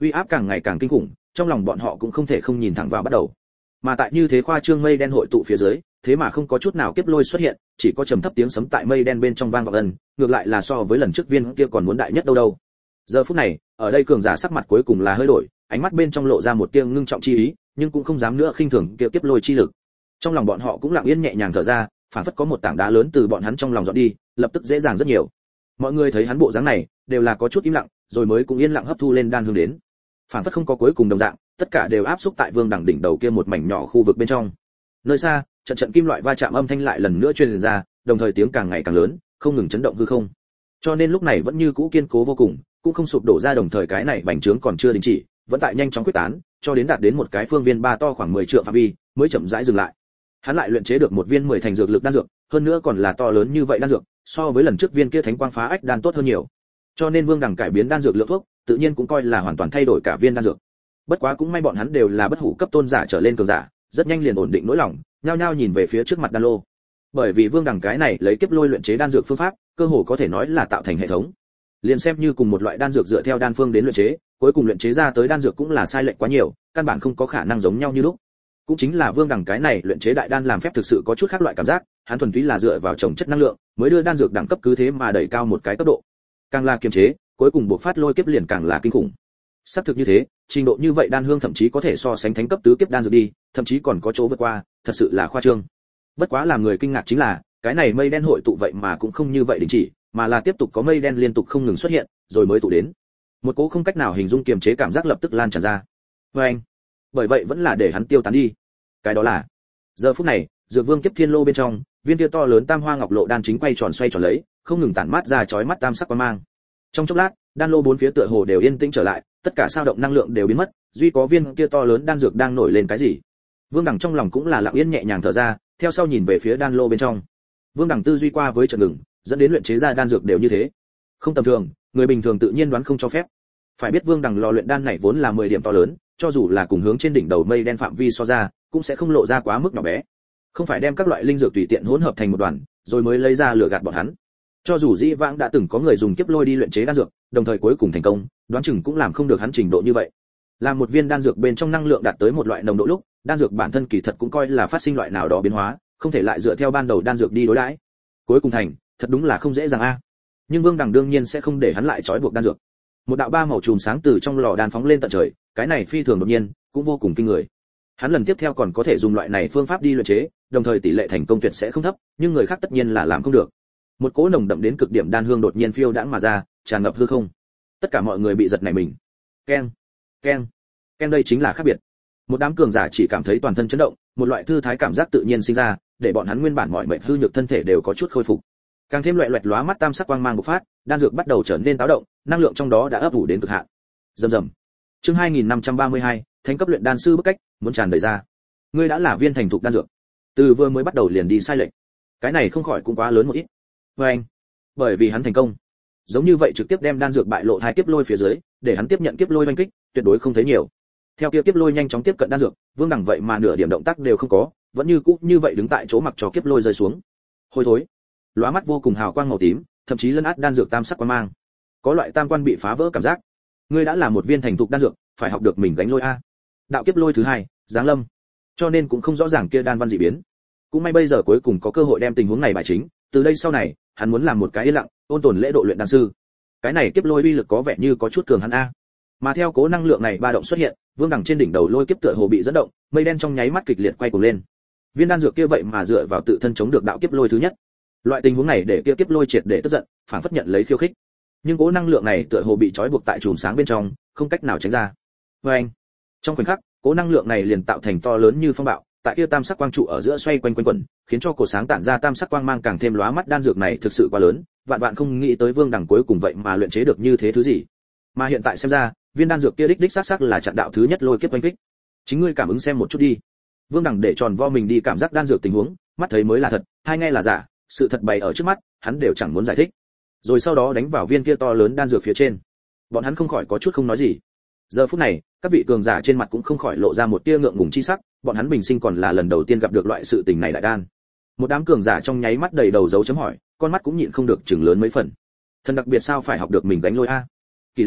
uy áp càng ngày càng kinh khủng, trong lòng bọn họ cũng không thể không nhìn thẳng vào bắt đầu. Mà tại như thế khoa trương mây đen hội tụ phía dưới, thế mà không có chút nào kiếp lôi xuất hiện, chỉ có trầm thấp tiếng sấm tại mây đen bên trong vang vọng ân, ngược lại là so với lần trước viên kia còn muốn đại nhất đâu đâu. Giờ phút này, ở đây cường giả sắc mặt cuối cùng là hơi đổi, ánh mắt bên trong lộ ra một tia ngưng trọng chi ý, nhưng cũng không dám nữa khinh thường kia kiếp lôi chi lực. Trong lòng bọn họ cũng lặng yên nhẹ nhàng thở ra, phản phất có một tảng đá lớn từ bọn hắn trong lòng dọn đi, lập tức dễ dàng rất nhiều. Mọi người thấy hắn bộ dáng này, đều là có chút im lặng, rồi mới cũng yên lặng hấp thu lên đan hương đến. Phản phất không có cuối cùng đồng dạng, tất cả đều áp xúc tại Vương Đằng đỉnh đầu kia một mảnh nhỏ khu vực bên trong. Nơi xa, trận trận kim loại va chạm âm thanh lại lần nữa truyền ra, đồng thời tiếng càng ngày càng lớn, không ngừng chấn động hư không. Cho nên lúc này vẫn như cũ kiên cố vô cùng, cũng không sụp đổ ra, đồng thời cái này bành trướng còn chưa đình chỉ, vẫn tại nhanh chóng quyết tán, cho đến đạt đến một cái phương viên ba to khoảng mười trượng phạm vi, mới chậm rãi dừng lại. Hắn lại luyện chế được một viên mười thành dược lực đan dược, hơn nữa còn là to lớn như vậy đan dược, so với lần trước viên kia thánh quang phá ách đan tốt hơn nhiều. Cho nên Vương Đằng cải biến đan dược lượng thuốc, tự nhiên cũng coi là hoàn toàn thay đổi cả viên đan dược. Bất quá cũng may bọn hắn đều là bất hủ cấp tôn giả trở lên cường giả, rất nhanh liền ổn định nỗi lòng, nhao nhao nhìn về phía trước mặt đan lô. Bởi vì Vương Đằng cái này lấy kiếp lôi luyện chế đan dược phương pháp, cơ hồ có thể nói là tạo thành hệ thống. Liền xem như cùng một loại đan dược dựa theo đan phương đến luyện chế, cuối cùng luyện chế ra tới đan dược cũng là sai lệch quá nhiều, căn bản không có khả năng giống nhau như lúc. Cũng chính là Vương Đằng cái này luyện chế đại đan làm phép thực sự có chút khác loại cảm giác, hắn thuần túy là dựa vào trồng chất năng lượng, mới đưa đan dược đẳng cấp cứ thế mà đẩy cao một cái cấp độ. Càng là kiềm chế, cuối cùng bộc phát lôi kiếp liền càng là kinh khủng. Xác thực như thế, trình độ như vậy đan hương thậm chí có thể so sánh thánh cấp tứ kiếp đan dược đi, thậm chí còn có chỗ vượt qua, thật sự là khoa trương. Bất quá làm người kinh ngạc chính là, cái này mây đen hội tụ vậy mà cũng không như vậy đình chỉ, mà là tiếp tục có mây đen liên tục không ngừng xuất hiện, rồi mới tụ đến. Một cỗ không cách nào hình dung kiềm chế cảm giác lập tức lan tràn ra. Và anh, bởi vậy vẫn là để hắn tiêu tán đi. Cái đó là, giờ phút này, Dược Vương Kiếp Thiên Lô bên trong, viên kia to lớn tam hoa ngọc lộ đan chính quay tròn xoay tròn lấy, không ngừng tản mát ra chói mắt tam sắc quang mang. Trong chốc lát, đan lô bốn phía tựa hồ đều yên tĩnh trở lại, tất cả dao động năng lượng đều biến mất, duy có viên kia to lớn đan dược đang nổi lên cái gì. Vương Đằng trong lòng cũng là lặng yên nhẹ nhàng thở ra, theo sau nhìn về phía đan lô bên trong. Vương Đằng tư duy qua với trận ngừng, dẫn đến luyện chế ra đan dược đều như thế. Không tầm thường, người bình thường tự nhiên đoán không cho phép. Phải biết Vương Đằng lò luyện đan này vốn là mười điểm to lớn, cho dù là cùng hướng trên đỉnh đầu mây đen phạm vi so ra, cũng sẽ không lộ ra quá mức nhỏ bé. Không phải đem các loại linh dược tùy tiện hỗn hợp thành một đoàn, rồi mới lấy ra lửa gạt bọn hắn. Cho dù dĩ vãng đã từng có người dùng kiếp lôi đi luyện chế đan dược, đồng thời cuối cùng thành công, đoán chừng cũng làm không được hắn trình độ như vậy. Làm một viên đan dược bên trong năng lượng đạt tới một loại nồng độ lúc, đan dược bản thân kỳ thật cũng coi là phát sinh loại nào đó biến hóa, không thể lại dựa theo ban đầu đan dược đi đối đãi. Cuối cùng thành, thật đúng là không dễ dàng a. Nhưng Vương Đằng đương nhiên sẽ không để hắn lại trói buộc đan dược. Một đạo ba màu chùm sáng từ trong lò đan phóng lên tận trời, cái này phi thường đột nhiên, cũng vô cùng kinh người. Hắn lần tiếp theo còn có thể dùng loại này phương pháp đi luyện chế, đồng thời tỷ lệ thành công tuyệt sẽ không thấp, nhưng người khác tất nhiên là làm không được. Một cỗ nồng đậm đến cực điểm đan hương đột nhiên phiêu đãng mà ra, tràn ngập hư không. Tất cả mọi người bị giật nảy mình. Keng, keng, keng, đây chính là khác biệt. Một đám cường giả chỉ cảm thấy toàn thân chấn động, một loại thư thái cảm giác tự nhiên sinh ra, để bọn hắn nguyên bản mọi mệt hư nhược thân thể đều có chút khôi phục. Càng thêm loại loẹt lóa mắt tam sắc quang mang bộc phát, đan dược bắt đầu trở nên táo động, năng lượng trong đó đã ấp ủ đến cực hạn. Rầm rầm. Chương hai nghìn năm trăm ba mươi hai, thánh cấp luyện đan sư bức cách, muốn tràn đầy ra. Ngươi đã là viên thành thục đan dược. Từ vừa mới bắt đầu liền đi sai lệch. Cái này không khỏi cũng quá lớn một ít. Và anh, bởi vì hắn thành công, giống như vậy trực tiếp đem đan dược bại lộ hai kiếp lôi phía dưới, để hắn tiếp nhận kiếp lôi oanh kích, tuyệt đối không thấy nhiều. Theo kia kiếp lôi nhanh chóng tiếp cận đan dược, Vương Đằng vậy mà nửa điểm động tác đều không có, vẫn như cũ như vậy đứng tại chỗ mặc cho kiếp lôi rơi xuống. Hôi thối, lóa mắt vô cùng hào quang màu tím, thậm chí lấn át đan dược tam sắc quang mang. Có loại tam quan bị phá vỡ cảm giác. Ngươi đã là một viên thành thục đan dược, phải học được mình gánh lôi a. Đạo kiếp lôi thứ hai, giáng lâm. Cho nên cũng không rõ ràng kia đan văn dị biến. Cũng may bây giờ cuối cùng có cơ hội đem tình huống này bài chính, từ đây sau này, hắn muốn làm một cái yên lặng, ôn tồn lễ độ luyện đan sư. Cái này kiếp lôi uy lực có vẻ như có chút cường hắn a. Mà theo cố năng lượng này ba động xuất hiện, Vương Đằng trên đỉnh đầu lôi kiếp tựa hồ bị dẫn động, mây đen trong nháy mắt kịch liệt quay cuồng lên. Viên đan dược kia vậy mà dựa vào tự thân chống được đạo kiếp lôi thứ nhất. Loại tình huống này để kia kiếp lôi triệt để tức giận, phản phất nhận lấy khiêu khích. Nhưng cố năng lượng này tựa hồ bị trói buộc tại chùm sáng bên trong, không cách nào tránh ra. Và anh, trong khoảnh khắc, cố năng lượng này liền tạo thành to lớn như phong bạo, tại kia tam sắc quang trụ ở giữa xoay quanh quanh quẩn, khiến cho cột sáng tản ra tam sắc quang mang càng thêm lóa mắt. Đan dược này thực sự quá lớn, vạn vạn không nghĩ tới Vương Đằng cuối cùng vậy mà luyện chế được như thế thứ gì. Mà hiện tại xem ra, viên đan dược kia đích đích xác xác là chặn đạo thứ nhất lôi kiếp oanh kích. Chính ngươi cảm ứng xem một chút đi. Vương Đằng để tròn vo mình đi cảm giác đan dược tình huống, mắt thấy mới là thật, hai nghe là giả, sự thật bày ở trước mắt, hắn đều chẳng muốn giải thích. Rồi sau đó đánh vào viên kia to lớn đan dược phía trên. Bọn hắn không khỏi có chút không nói gì. Giờ phút này, các vị cường giả trên mặt cũng không khỏi lộ ra một tia ngượng ngùng chi sắc, bọn hắn bình sinh còn là lần đầu tiên gặp được loại sự tình này đại đan. Một đám cường giả trong nháy mắt đầy đầu dấu chấm hỏi, con mắt cũng nhịn không được chừng lớn mấy phần. Thần đặc biệt sao phải học được mình đánh lôi a? Kỳ lão,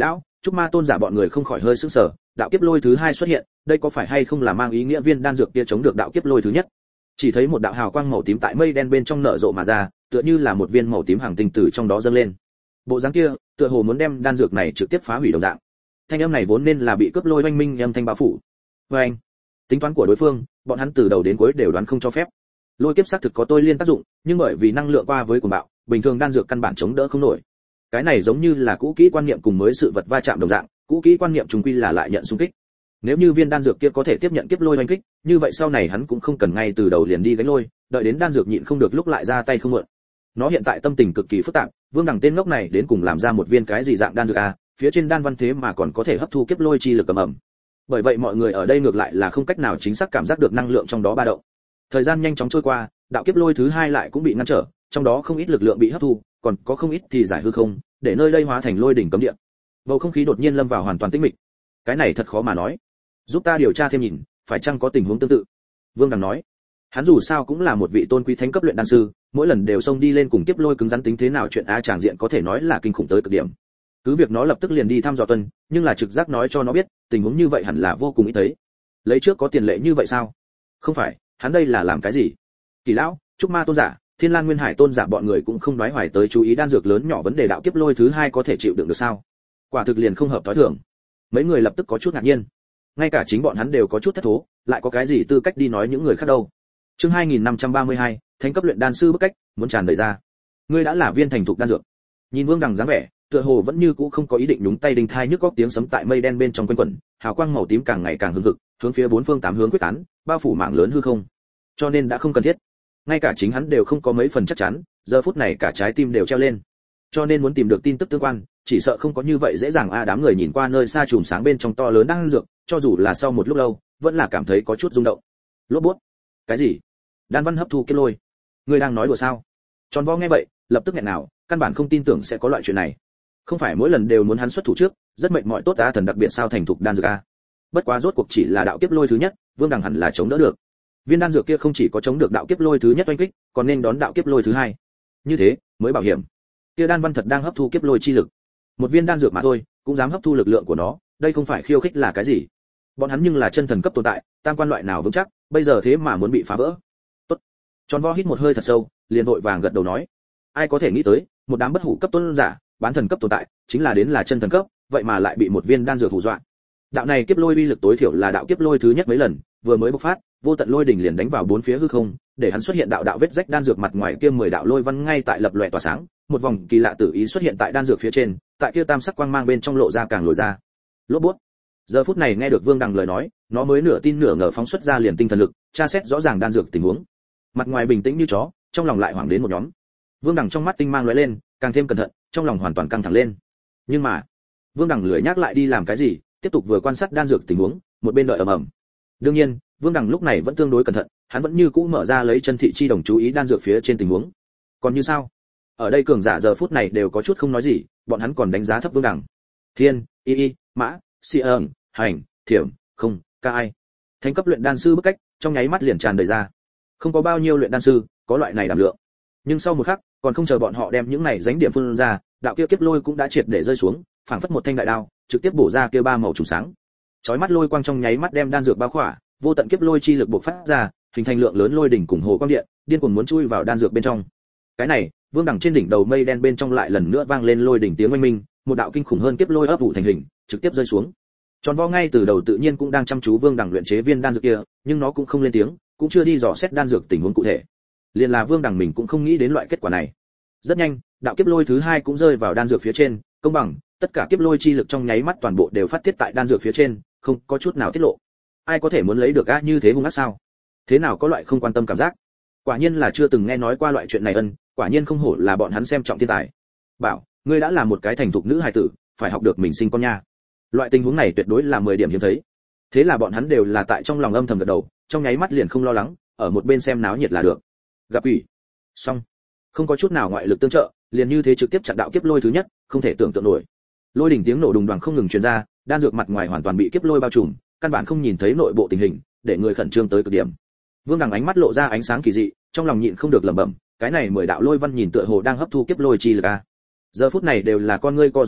Trúc Ma tôn giả bọn người không khỏi hơi sững sờ, đạo kiếp lôi thứ hai xuất hiện, đây có phải hay không là mang ý nghĩa viên đan dược kia chống được đạo kiếp lôi thứ nhất? Chỉ thấy một đạo hào quang màu tím tại mây đen bên trong nở rộ mà ra, tựa như là một viên màu tím hàng tinh tử trong đó dâng lên. Bộ dáng kia, tựa hồ muốn đem đan dược này trực tiếp phá hủy đồng dạng. Thanh âm này vốn nên là bị cướp lôi oanh minh âm thanh bao phủ. Và anh, tính toán của đối phương, bọn hắn từ đầu đến cuối đều đoán không cho phép. Lôi kiếp xác thực có tôi liên tác dụng, nhưng bởi vì năng lượng qua với cuồng bạo, bình thường đan dược căn bản chống đỡ không nổi. Cái này giống như là cũ kỹ quan niệm cùng mới sự vật va chạm đồng dạng, cũ kỹ quan niệm trùng quy là lại nhận xung kích. Nếu như viên đan dược kia có thể tiếp nhận kiếp lôi oanh kích, như vậy sau này hắn cũng không cần ngay từ đầu liền đi gánh lôi, đợi đến đan dược nhịn không được lúc lại ra tay không mượn. Nó hiện tại tâm tình cực kỳ phức tạp, Vương Đằng tên ngốc này đến cùng làm ra một viên cái gì dạng đan dược a, phía trên đan văn thế mà còn có thể hấp thu kiếp lôi chi lực ầm ầm. Bởi vậy mọi người ở đây ngược lại là không cách nào chính xác cảm giác được năng lượng trong đó ba động. Thời gian nhanh chóng trôi qua, đạo kiếp lôi thứ hai lại cũng bị ngăn trở, trong đó không ít lực lượng bị hấp thu, còn có không ít thì giải hư không, để nơi đây hóa thành lôi đỉnh cấm địa. Bầu không khí đột nhiên lâm vào hoàn toàn tĩnh mịch. Cái này thật khó mà nói. Giúp ta điều tra thêm nhìn, phải chăng có tình huống tương tự? Vương Đằng nói. Hắn dù sao cũng là một vị tôn quý thánh cấp luyện đan sư, mỗi lần đều xông đi lên cùng kiếp lôi cứng rắn tính thế nào chuyện a tràng diện có thể nói là kinh khủng tới cực điểm. Cứ việc nó lập tức liền đi thăm dò tuần, nhưng là trực giác nói cho nó biết, tình huống như vậy hẳn là vô cùng ít thấy. Lấy trước có tiền lệ như vậy sao? Không phải, hắn đây là làm cái gì? Kỳ lão, Trúc Ma tôn giả, Thiên Lan Nguyên Hải tôn giả bọn người cũng không đoái hoài tới chú ý đan dược lớn nhỏ vấn đề đạo kiếp lôi thứ hai có thể chịu đựng được sao? Quả thực liền không hợp tối thường. Mấy người lập tức có chút ngạc nhiên. Ngay cả chính bọn hắn đều có chút thất thố, lại có cái gì tư cách đi nói những người khác đâu. Chương hai nghìn năm trăm ba mươi hai, thánh cấp luyện đan sư bức cách, muốn tràn đầy ra. Ngươi đã là viên thành thục đan dược. Nhìn Vương Đằng dáng vẻ, tựa hồ vẫn như cũ không có ý định nhúng tay đinh thai nhức góc tiếng sấm tại mây đen bên trong quanh quẩn, hào quang màu tím càng ngày càng hừng hực, hướng phía bốn phương tám hướng quyết tán, bao phủ mảng lớn hư không. Cho nên đã không cần thiết. Ngay cả chính hắn đều không có mấy phần chắc chắn, giờ phút này cả trái tim đều treo lên. Cho nên muốn tìm được tin tức tương quan, chỉ sợ không có như vậy dễ dàng a. Đám người nhìn qua nơi xa chùm sáng bên trong to lớn đan dược, cho dù là sau một lúc lâu, vẫn là cảm thấy có chút rung động. Lốp bút. Cái gì? Đan văn hấp thu kiếp lôi? Ngươi đang nói đùa sao? Tròn vo nghe vậy, lập tức nghẹn nào, căn bản không tin tưởng sẽ có loại chuyện này. Không phải mỗi lần đều muốn hắn xuất thủ trước, rất mệt mỏi tốt á thần đặc biệt sao thành thục đan dược a. Bất quá rốt cuộc chỉ là đạo kiếp lôi thứ nhất, Vương Đằng hẳn là chống đỡ được. Viên đan dược kia không chỉ có chống được đạo kiếp lôi thứ nhất oanh kích, còn nên đón đạo kiếp lôi thứ hai. Như thế, mới bảo hiểm. Kia đan văn thật đang hấp thu kiếp lôi chi lực. Một viên đan dược mà thôi, cũng dám hấp thu lực lượng của nó, đây không phải khiêu khích là cái gì? Bọn hắn nhưng là chân thần cấp tồn tại, tam quan loại nào vững chắc, bây giờ thế mà muốn bị phá vỡ. Tốt. Tròn vo hít một hơi thật sâu, liền vội vàng gật đầu nói. Ai có thể nghĩ tới, một đám bất hủ cấp tôn giả, bán thần cấp tồn tại, chính là đến là chân thần cấp, vậy mà lại bị một viên đan dược hù dọa. Đạo này kiếp lôi uy lực tối thiểu là đạo kiếp lôi thứ nhất mấy lần, vừa mới bộc phát, vô tận lôi đỉnh liền đánh vào bốn phía hư không, để hắn xuất hiện đạo đạo vết rách đan dược mặt ngoài kia mười đạo lôi văn ngay tại lập lòe tỏa sáng, một vòng kỳ lạ tử ý xuất hiện tại đan dược phía trên, tại kia tam sắc quang mang bên trong lộ ra càng lồi ra. Lốp bút. Giờ phút này nghe được Vương Đằng lời nói, nó mới nửa tin nửa ngờ phóng xuất ra liền tinh thần lực, tra xét rõ ràng đan dược tình huống. Mặt ngoài bình tĩnh như chó, trong lòng lại hoảng đến một nhóm. Vương Đằng trong mắt tinh mang lóe lên, càng thêm cẩn thận, trong lòng hoàn toàn căng thẳng lên. Nhưng mà, Vương Đằng lười nhắc lại đi làm cái gì, tiếp tục vừa quan sát đan dược tình huống, một bên đợi ầm ầm. Đương nhiên, Vương Đằng lúc này vẫn tương đối cẩn thận, hắn vẫn như cũ mở ra lấy chân thị chi đồng chú ý đan dược phía trên tình huống. Còn như sao? Ở đây cường giả giờ phút này đều có chút không nói gì, bọn hắn còn đánh giá thấp Vương Đằng. Thiên, Y Y, Mã, Si ơn, Hành, Thiểm, Không, Ca Ai. Thánh cấp luyện đan sư bức cách, trong nháy mắt liền tràn đầy ra. Không có bao nhiêu luyện đan sư có loại này đảm lượng. Nhưng sau một khắc, còn không chờ bọn họ đem những này dánh điểm phun ra, đạo kia kiếp lôi cũng đã triệt để rơi xuống, phảng phất một thanh đại đao, trực tiếp bổ ra kia ba màu trùng sáng. Chói mắt lôi quang trong nháy mắt đem đan dược bao khỏa, vô tận kiếp lôi chi lực bộc phát ra, hình thành lượng lớn lôi đỉnh cùng hồ quang điện, điên cuồng muốn chui vào đan dược bên trong. Cái này, Vương Đằng trên đỉnh đầu mây đen bên trong lại lần nữa vang lên lôi đỉnh tiếng oanh minh, một đạo kinh khủng hơn kiếp lôi ấp ủ thành hình, trực tiếp rơi xuống. Tròn vo ngay từ đầu tự nhiên cũng đang chăm chú Vương Đằng luyện chế viên đan dược kia, nhưng nó cũng không lên tiếng, cũng chưa đi dò xét đan dược tình huống cụ thể. Liên là Vương Đằng mình cũng không nghĩ đến loại kết quả này. Rất nhanh, đạo kiếp lôi thứ hai cũng rơi vào đan dược phía trên, công bằng, tất cả kiếp lôi chi lực trong nháy mắt toàn bộ đều phát tiết tại đan dược phía trên, không có chút nào tiết lộ. Ai có thể muốn lấy được a như thế hung ác sao? Thế nào có loại không quan tâm cảm giác? Quả nhiên là chưa từng nghe nói qua loại chuyện này ân, quả nhiên không hổ là bọn hắn xem trọng thiên tài. Bảo, ngươi đã là một cái thành thục nữ hài tử, phải học được mình sinh con nha. Loại tình huống này tuyệt đối là mười điểm hiếm thấy. Thế là bọn hắn đều là tại trong lòng âm thầm gật đầu, trong nháy mắt liền không lo lắng, ở một bên xem náo nhiệt là được. Gặp ủy. Xong. Không có chút nào ngoại lực tương trợ, liền như thế trực tiếp chặn đạo kiếp lôi thứ nhất, không thể tưởng tượng nổi. Lôi đỉnh tiếng nổ đùng đoàng không ngừng truyền ra, đan dược mặt ngoài hoàn toàn bị kiếp lôi bao trùm, căn bản không nhìn thấy nội bộ tình hình, để người khẩn trương tới cực điểm. Vương Đằng ánh mắt lộ ra ánh sáng kỳ dị, trong lòng nhịn không được lẩm bẩm, cái này mười đạo lôi văn nhìn tựa hồ đang hấp thu kiếp lôi chi lực a. Giờ phút này đều là con ngươi co rụt lại,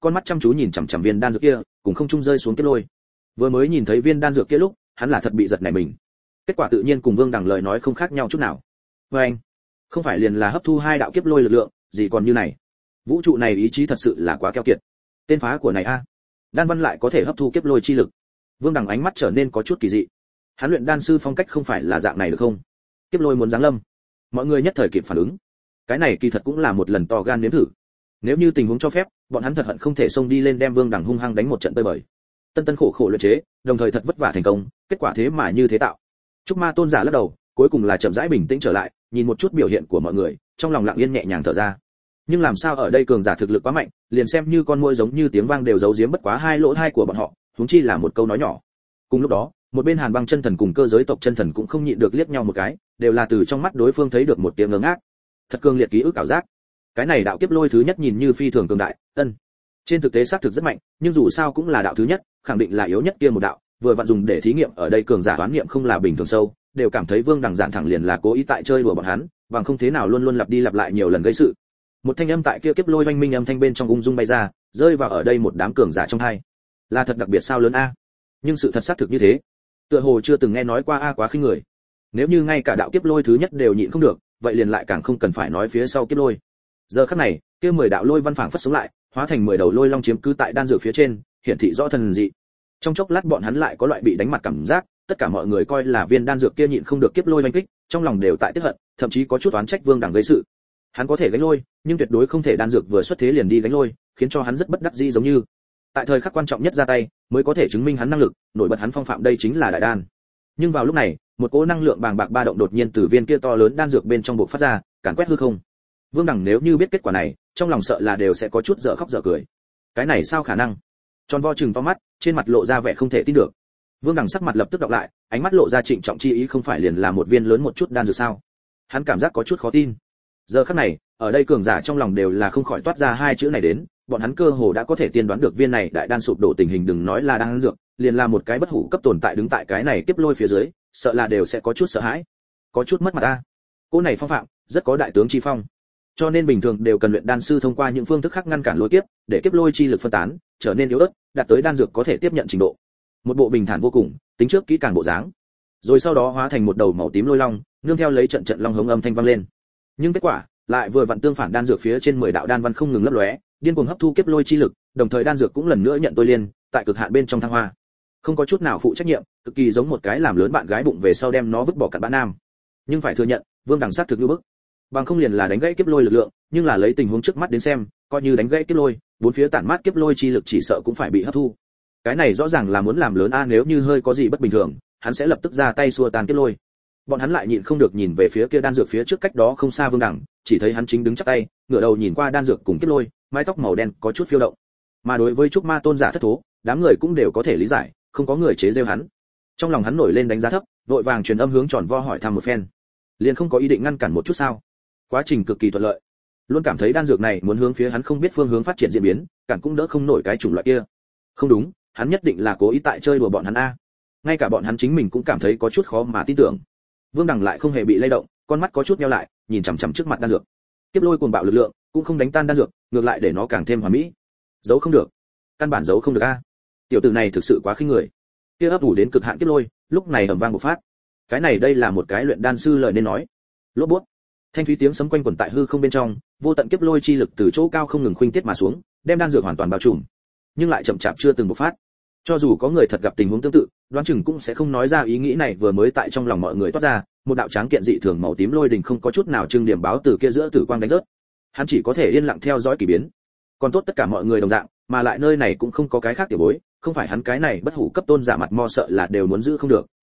con mắt chăm chú nhìn chằm chằm viên đan dược kia, cùng không trung rơi xuống kiếp lôi. Vừa mới nhìn thấy viên đan dược kia lúc, hắn là thật bị giật nảy mình. Kết quả tự nhiên cùng Vương Đằng lời nói không khác nhau chút nào. Và anh, không phải liền là hấp thu hai đạo kiếp lôi lực lượng, gì còn như này. Vũ trụ này ý chí thật sự là quá keo kiệt. Tên phá của này a, đan văn lại có thể hấp thu kiếp lôi chi lực. Vương Đằng ánh mắt trở nên có chút kỳ dị. Hắn luyện đan sư phong cách không phải là dạng này được không? Kiếp lôi muốn giáng lâm. Mọi người nhất thời kịp phản ứng. Cái này kỳ thật cũng là một lần to gan nếm thử. Nếu như tình huống cho phép, bọn hắn thật hận không thể xông đi lên đem Vương Đằng hung hăng đánh một trận tơi bời. Tân tân khổ khổ luyện chế, đồng thời thật vất vả thành công, kết quả thế mà như thế tạo. Trúc Ma tôn giả lắc đầu, cuối cùng là chậm rãi bình tĩnh trở lại, nhìn một chút biểu hiện của mọi người, trong lòng lặng yên nhẹ nhàng thở ra. Nhưng làm sao ở đây cường giả thực lực quá mạnh, liền xem như con muỗi giống như tiếng vang đều giấu giếm bất quá hai lỗ tai của bọn họ, huống chi là một câu nói nhỏ. Cùng lúc đó, một bên Hàn Băng chân thần cùng cơ giới tộc chân thần cũng không nhịn được liếc nhau một cái, đều là từ trong mắt đối phương thấy được một tiếng ngớ ngác. Thật cường liệt ký ức ảo giác. Cái này đạo kiếp lôi thứ nhất nhìn như phi thường cường đại, ân. Trên thực tế xác thực rất mạnh, nhưng dù sao cũng là đạo thứ nhất, khẳng định là yếu nhất kia một đạo, vừa vặn dùng để thí nghiệm ở đây cường giả đoán nghiệm không là bình thường sâu, đều cảm thấy Vương Đằng giản thẳng liền là cố ý tại chơi đùa bọn hắn, bằng không thế nào luôn luôn lặp đi lặp lại nhiều lần gây sự. Một thanh âm tại kia kiếp lôi oanh minh âm thanh bên trong ung dung bay ra, rơi vào ở đây một đám cường giả trong hai. Là thật đặc biệt sao lớn a? Nhưng sự thật xác thực như thế. Tựa hồ chưa từng nghe nói qua a quá khinh người. Nếu như ngay cả đạo kiếp lôi thứ nhất đều nhịn không được, vậy liền lại càng không cần phải nói phía sau kiếp lôi. Giờ khắc này, kia mười đạo lôi văn phảng phất sống lại, hóa thành mười đầu lôi long chiếm cứ tại đan dược phía trên, hiển thị rõ thần dị. Trong chốc lát bọn hắn lại có loại bị đánh mặt cảm giác, tất cả mọi người coi là viên đan dược kia nhịn không được kiếp lôi oanh kích, trong lòng đều tại tức hận, thậm chí có chút oán trách Vương Đằng gây sự. Hắn có thể gánh lôi, nhưng tuyệt đối không thể đan dược vừa xuất thế liền đi gánh lôi, khiến cho hắn rất bất đắc dĩ giống như. Tại thời khắc quan trọng nhất ra tay, mới có thể chứng minh hắn năng lực, nổi bật hắn phong phạm đây chính là đại đan. Nhưng vào lúc này, một cỗ năng lượng bàng bạc ba động đột nhiên từ viên kia to lớn đan dược bên trong bộc phát ra, càn quét hư không. Vương Đằng nếu như biết kết quả này, trong lòng sợ là đều sẽ có chút dở khóc dở cười. Cái này sao khả năng? Tròn vo chừng to mắt, trên mặt lộ ra vẻ không thể tin được. Vương Đằng sắc mặt lập tức đọc lại, ánh mắt lộ ra trịnh trọng chi ý, không phải liền là một viên lớn một chút đan dược sao? Hắn cảm giác có chút khó tin. Giờ khắc này, ở đây cường giả trong lòng đều là không khỏi toát ra hai chữ này đến, bọn hắn cơ hồ đã có thể tiên đoán được viên này đại đan sụp đổ tình hình, đừng nói là đan dược, liền là một cái bất hủ cấp tồn tại đứng tại cái này kiếp lôi phía dưới, sợ là đều sẽ có chút sợ hãi, có chút mất mặt a. Cô này phong phạm, rất có đại tướng chi phong. Cho nên bình thường đều cần luyện đan sư thông qua những phương thức khác ngăn cản lôi kiếp, để kiếp lôi chi lực phân tán, trở nên yếu ớt, đạt tới đan dược có thể tiếp nhận trình độ. Một bộ bình thản vô cùng, tính trước kỹ càng bộ dáng. Rồi sau đó hóa thành một đầu màu tím lôi long, nương theo lấy trận trận long hống âm thanh vang lên. Nhưng kết quả lại vừa vặn tương phản, đan dược phía trên mười đạo đan văn không ngừng lấp lóe, điên cuồng hấp thu kiếp lôi chi lực, đồng thời đan dược cũng lần nữa nhận tôi liên, tại cực hạn bên trong thăng hoa. Không có chút nào phụ trách nhiệm, cực kỳ giống một cái làm lớn bạn gái bụng về sau đem nó vứt bỏ cặn bã nam. Nhưng phải thừa nhận, Vương Đằng sát thực như bức. Bằng không liền là đánh gãy kiếp lôi lực lượng, nhưng là lấy tình huống trước mắt đến xem, coi như đánh gãy kiếp lôi, bốn phía tản mát kiếp lôi chi lực chỉ sợ cũng phải bị hấp thu. Cái này rõ ràng là muốn làm lớn a, nếu như hơi có gì bất bình thường, hắn sẽ lập tức ra tay xua tan kiếp lôi. Bọn hắn lại nhịn không được nhìn về phía kia đan dược phía trước cách đó không xa Vương Đằng, chỉ thấy hắn chính đứng chắp tay, ngửa đầu nhìn qua đan dược cùng kiếp lôi, mái tóc màu đen có chút phiêu động. Mà đối với Trúc Ma tôn giả thất thố, đám người cũng đều có thể lý giải, không có người chế giễu hắn. Trong lòng hắn nổi lên đánh giá thấp, vội vàng truyền âm hướng Tròn Vo hỏi thăm một phen. Liền không có ý định ngăn cản một chút sao? Quá trình cực kỳ thuận lợi. Luôn cảm thấy đan dược này muốn hướng phía hắn không biết phương hướng phát triển diễn biến, cản cũng đỡ không nổi cái chủng loại kia. Không đúng, hắn nhất định là cố ý tại chơi đùa bọn hắn a. Ngay cả bọn hắn chính mình cũng cảm thấy có chút khó mà tin tưởng. Vương Đằng lại không hề bị lay động, con mắt có chút nheo lại, nhìn chằm chằm trước mặt đan dược. Kiếp lôi cuồng bạo lực lượng, cũng không đánh tan đan dược, ngược lại để nó càng thêm hoàn mỹ. Giấu không được, căn bản giấu không được a. Tiểu tử này thực sự quá khinh người. Kia ấp ủ đến cực hạn kiếp lôi, lúc này ầm vang bộc phát. Cái này đây là một cái luyện đan sư lời nên nói. Lốp bút. Thanh thúy tiếng sấm quanh quẩn tại hư không bên trong, vô tận kiếp lôi chi lực từ chỗ cao không ngừng khuynh tiết mà xuống, đem đan dược hoàn toàn bao trùm, nhưng lại chậm chạp chưa từng bộc phát. Cho dù có người thật gặp tình huống tương tự, đoán chừng cũng sẽ không nói ra ý nghĩ này vừa mới tại trong lòng mọi người toát ra, một đạo tráng kiện dị thường màu tím lôi đình không có chút nào trưng điểm báo từ kia giữa tử quang đánh rớt. Hắn chỉ có thể yên lặng theo dõi kỳ biến. Còn tốt tất cả mọi người đồng dạng, mà lại nơi này cũng không có cái khác tiểu bối, không phải hắn cái này bất hủ cấp tôn giả mặt mo sợ là đều muốn giữ không được.